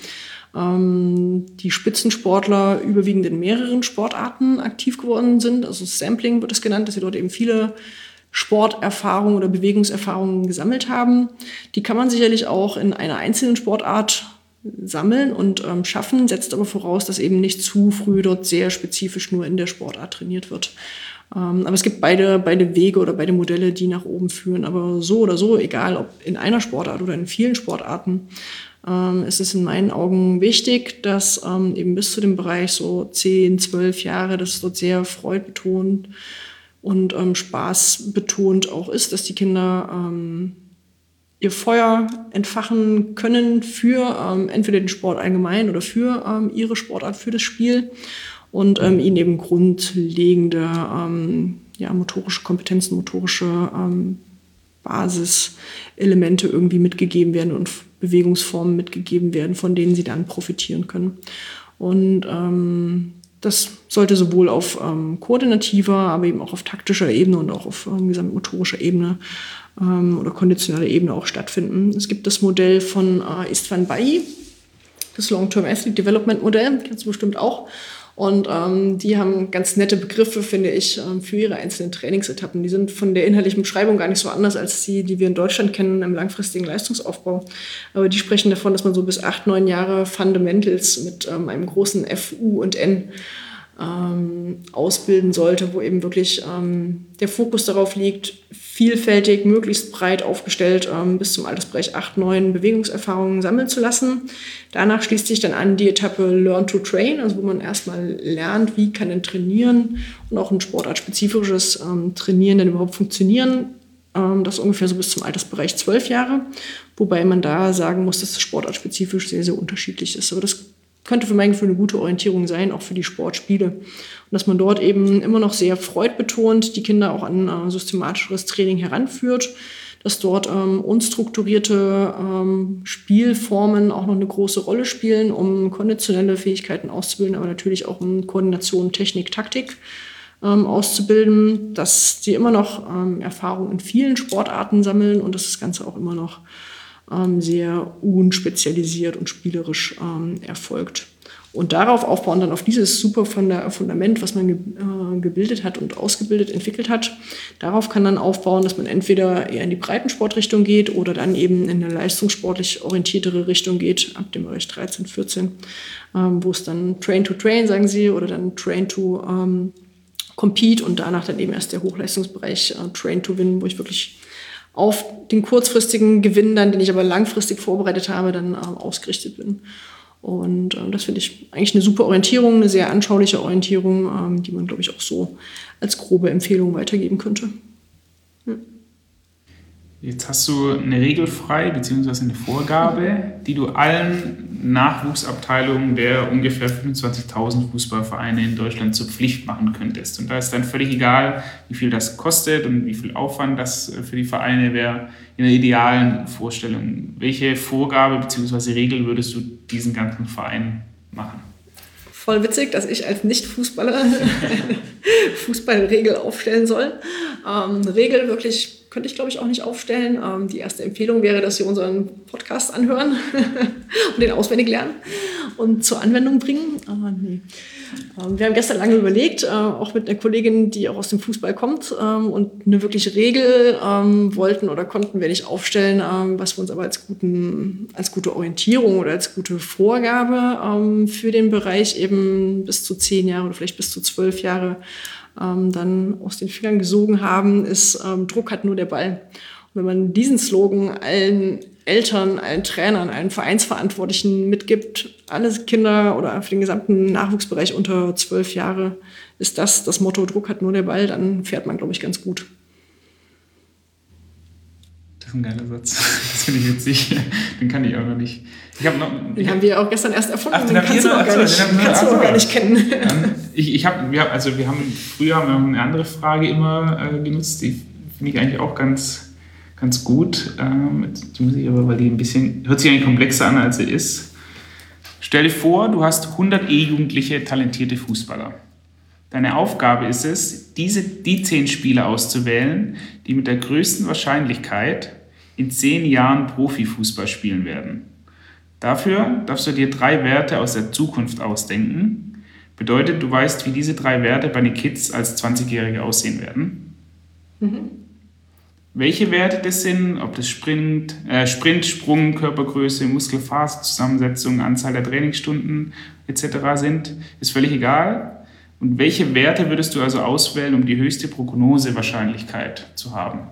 die Spitzensportler überwiegend in mehreren Sportarten aktiv geworden sind. Also Sampling wird es genannt, dass sie dort eben viele Sporterfahrungen oder Bewegungserfahrungen gesammelt haben. Die kann man sicherlich auch in einer einzelnen Sportart sammeln und schaffen, setzt aber voraus, dass eben nicht zu früh dort sehr spezifisch nur in der Sportart trainiert wird. Aber es gibt beide Wege oder beide Modelle, die nach oben führen. Aber so oder so, egal ob in einer Sportart oder in vielen Sportarten, ist es in meinen Augen wichtig, dass eben bis zu dem Bereich so 10, 12 Jahre, dass es dort sehr freudbetont und spaßbetont auch ist, dass die Kinder ihr Feuer entfachen können für entweder den Sport allgemein oder für ihre Sportart, für das Spiel und ihnen eben grundlegende motorische Kompetenzen, motorische Basiselemente irgendwie mitgegeben werden und Bewegungsformen mitgegeben werden, von denen sie dann profitieren können. Und das sollte sowohl auf koordinativer, aber eben auch auf taktischer Ebene und auch auf gesamtmotorischer Ebene oder konditioneller Ebene auch stattfinden. Es gibt das Modell von Istvan Bayi, das Long-Term Athlete Development Modell, kennst du bestimmt auch. Und die haben ganz nette Begriffe, finde ich, für ihre einzelnen Trainingsetappen. Die sind von der inhaltlichen Beschreibung gar nicht so anders als die wir in Deutschland kennen im langfristigen Leistungsaufbau. Aber die sprechen davon, dass man so bis 8, 9 Jahre Fundamentals mit einem großen F, U und N ausbilden sollte, wo eben wirklich der Fokus darauf liegt, vielfältig, möglichst breit aufgestellt bis zum Altersbereich 8, 9 Bewegungserfahrungen sammeln zu lassen. Danach schließt sich dann an die Etappe Learn to Train, also wo man erstmal lernt, wie kann denn Trainieren und auch ein sportartspezifisches Trainieren denn überhaupt funktionieren. Das ungefähr so bis zum Altersbereich 12 Jahre, wobei man da sagen muss, dass das sportartspezifisch sehr, sehr unterschiedlich ist. Aber das könnte für mein Gefühl eine gute Orientierung sein, auch für die Sportspiele. Und dass man dort eben immer noch sehr freudbetont die Kinder auch an systematischeres Training heranführt, dass dort unstrukturierte Spielformen auch noch eine große Rolle spielen, um konditionelle Fähigkeiten auszubilden, aber natürlich auch um Koordination, Technik, Taktik auszubilden, dass sie immer noch Erfahrung in vielen Sportarten sammeln und dass das Ganze auch immer noch sehr unspezialisiert und spielerisch erfolgt. Und darauf aufbauen, dann auf dieses super Fundament, was man gebildet hat und ausgebildet, entwickelt hat, darauf kann dann aufbauen, dass man entweder eher in die Breitensportrichtung geht oder dann eben in eine leistungssportlich orientiertere Richtung geht, ab dem Bereich 13, 14, wo es dann Train to Train, sagen sie, oder dann Train to Compete und danach dann eben erst der Hochleistungsbereich Train to Win, wo ich wirklich auf den kurzfristigen Gewinn dann, den ich aber langfristig vorbereitet habe, dann ausgerichtet bin. Und das finde ich eigentlich eine super Orientierung, eine sehr anschauliche Orientierung, die man, glaube ich, auch so als grobe Empfehlung weitergeben könnte. Ja. Jetzt hast du eine Regel frei, beziehungsweise eine Vorgabe, die du allen Nachwuchsabteilungen der ungefähr 25.000 Fußballvereine in Deutschland zur Pflicht machen könntest. Und da ist dann völlig egal, wie viel das kostet und wie viel Aufwand das für die Vereine wäre in der idealen Vorstellung. Welche Vorgabe bzw. Regel würdest du diesen ganzen Vereinen machen? Voll witzig, dass ich als Nicht-Fußballer eine Fußballregel aufstellen soll. Eine Regel wirklich könnte ich, glaube ich, auch nicht aufstellen. Die erste Empfehlung wäre, dass Sie unseren Podcast anhören und den auswendig lernen und zur Anwendung bringen. Nee. Wir haben gestern lange überlegt, auch mit einer Kollegin, die auch aus dem Fußball kommt, und eine wirkliche Regel wollten oder konnten wir nicht aufstellen, was wir uns aber als gute Orientierung oder als gute Vorgabe für den Bereich eben bis zu 10 Jahre oder vielleicht bis zu 12 Jahre dann aus den Fingern gesogen haben, ist Druck hat nur der Ball. Und wenn man diesen Slogan allen Eltern, allen Trainern, allen Vereinsverantwortlichen mitgibt, alle Kinder oder für den gesamten Nachwuchsbereich unter 12 Jahre, ist das Motto, Druck hat nur der Ball, dann fährt man, glaube ich, ganz gut. Das ist ein geiler Satz. Das finde ich witzig. Den kann ich auch noch nicht. Den haben wir auch gestern erst erfunden. Ach, den kannst du noch gar nicht kennen. Früher haben wir noch eine andere Frage immer genutzt. Die finde ich eigentlich auch ganz gut. Die muss ich aber, weil die hört sich eigentlich komplexer an, als sie ist. Stell dir vor, du hast 100 jugendliche talentierte Fußballer. Deine Aufgabe ist es, die 10 Spieler auszuwählen, die mit der größten Wahrscheinlichkeit in 10 Jahren Profifußball spielen werden. Dafür darfst du dir 3 Werte aus der Zukunft ausdenken. Bedeutet, du weißt, wie diese 3 Werte bei den Kids als 20-Jährige aussehen werden. Mhm. Welche Werte das sind, ob das Sprint, Sprung, Körpergröße, Muskelfaserzusammensetzung, Anzahl der Trainingsstunden etc. sind, ist völlig egal. Und welche Werte würdest du also auswählen, um die höchste Prognosewahrscheinlichkeit zu haben?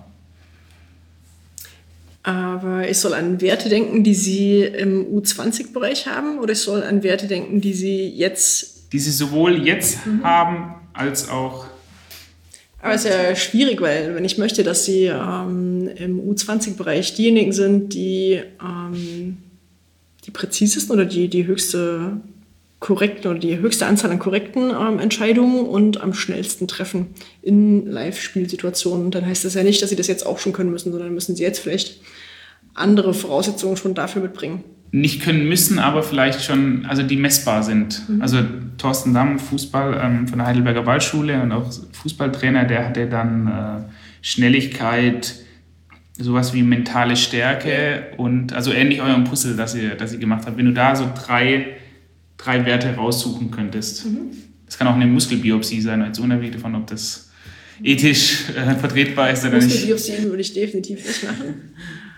Aber ich soll an Werte denken, die Sie im U20-Bereich haben, oder ich soll an Werte denken, die Sie jetzt... Die Sie sowohl jetzt haben, als auch... Aber es ist ja schwierig, weil wenn ich möchte, dass Sie im U20-Bereich diejenigen sind, die präzisesten oder die höchste Anzahl an korrekten Entscheidungen und am schnellsten treffen in Live-Spielsituationen. Dann heißt das ja nicht, dass Sie das jetzt auch schon können müssen, sondern müssen Sie jetzt vielleicht andere Voraussetzungen schon dafür mitbringen. Nicht können müssen, aber vielleicht schon, also die messbar sind. Also Thorsten Damm, Fußball von der Heidelberger Waldschule und auch Fußballtrainer, der hatte dann Schnelligkeit, sowas wie mentale Stärke und also ähnlich eurem Puzzle, das ihr gemacht habt. Wenn du da so drei Werte raussuchen könntest. Das kann auch eine Muskelbiopsie sein, jetzt unabhängig davon, ob das ethisch vertretbar ist oder nicht. Muskelbiopsien würde ich definitiv nicht machen.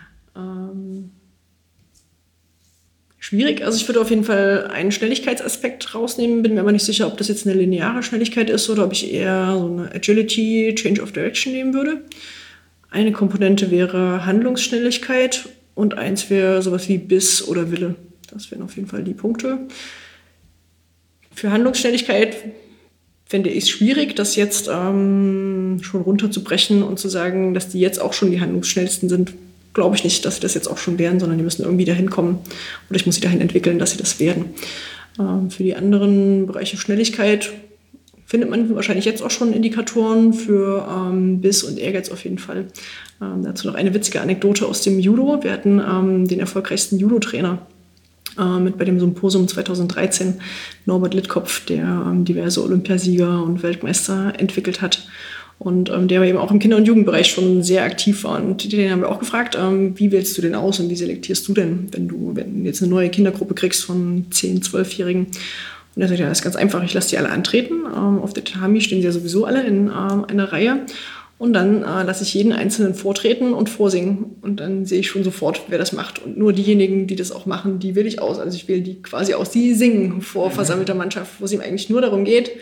Schwierig. Also ich würde auf jeden Fall einen Schnelligkeitsaspekt rausnehmen, bin mir aber nicht sicher, ob das jetzt eine lineare Schnelligkeit ist oder ob ich eher so eine Agility, Change of Direction nehmen würde. Eine Komponente wäre Handlungsschnelligkeit und eins wäre sowas wie Biss oder Wille. Das wären auf jeden Fall die Punkte. Für Handlungsschnelligkeit fände ich es schwierig, das jetzt schon runterzubrechen und zu sagen, dass die jetzt auch schon die handlungsschnellsten sind. Glaube ich nicht, dass sie das jetzt auch schon wären, sondern die müssen irgendwie dahin kommen. Oder ich muss sie dahin entwickeln, dass sie das werden. Für die anderen Bereiche Schnelligkeit findet man wahrscheinlich jetzt auch schon Indikatoren für Biss und Ehrgeiz auf jeden Fall. Dazu noch eine witzige Anekdote aus dem Judo. Wir hatten den erfolgreichsten Judo-Trainer mit bei dem Symposium 2013, Norbert Littkopf, der diverse Olympiasieger und Weltmeister entwickelt hat. Und der aber eben auch im Kinder- und Jugendbereich schon sehr aktiv war. Und den haben wir auch gefragt, wie wählst du denn aus und wie selektierst du denn, wenn du jetzt eine neue Kindergruppe kriegst von 10-, 12-Jährigen? Und er sagt, ja, das ist ganz einfach, ich lasse die alle antreten. Auf der Tatami stehen sie ja sowieso alle in einer Reihe. Und dann lasse ich jeden Einzelnen vortreten und vorsingen. Und dann sehe ich schon sofort, wer das macht. Und nur diejenigen, die das auch machen, die wähle ich aus. Also ich wähle die quasi aus, die singen vor versammelter Mannschaft, wo es ihm eigentlich nur darum geht,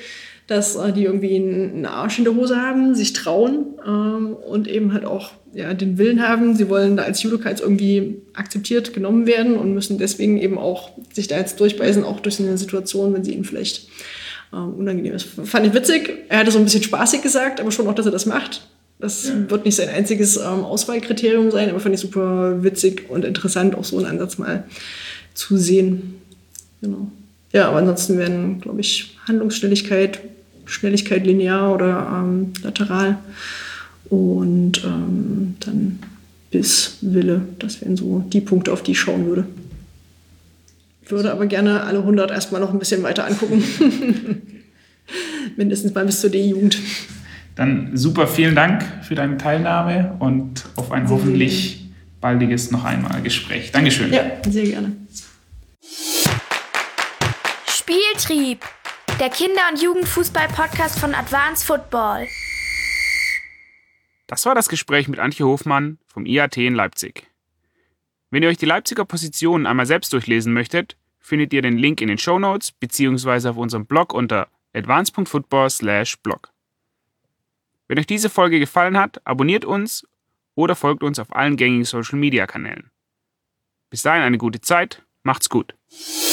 dass die irgendwie einen Arsch in der Hose haben, sich trauen und eben halt auch den Willen haben. Sie wollen da als Judoka jetzt irgendwie akzeptiert genommen werden und müssen deswegen eben auch sich da jetzt durchbeißen, auch durch eine Situation, wenn sie ihnen vielleicht unangenehm ist. Fand ich witzig. Er hatte so ein bisschen spaßig gesagt, aber schon auch, dass er das macht. Das wird nicht sein einziges Auswahlkriterium sein, aber fand ich super witzig und interessant, auch so einen Ansatz mal zu sehen. Genau. Ja, aber ansonsten werden, glaube ich, Handlungsschnelligkeit, Schnelligkeit linear oder lateral und dann Bisswille. Das wären so die Punkte, auf die ich schauen würde. Würde aber gerne alle 100 erstmal noch ein bisschen weiter angucken. Mindestens mal bis zur D-Jugend. Dann super, vielen Dank für deine Teilnahme und auf ein hoffentlich baldiges noch einmal Gespräch. Dankeschön. Ja, sehr gerne. Spieltrieb, der Kinder- und Jugendfußball-Podcast von Advanced Football. Das war das Gespräch mit Antje Hofmann vom IAT in Leipzig. Wenn ihr euch die Leipziger Positionen einmal selbst durchlesen möchtet, findet ihr den Link in den Shownotes bzw. auf unserem Blog unter advance.football/blog. Wenn euch diese Folge gefallen hat, abonniert uns oder folgt uns auf allen gängigen Social-Media-Kanälen. Bis dahin eine gute Zeit, macht's gut.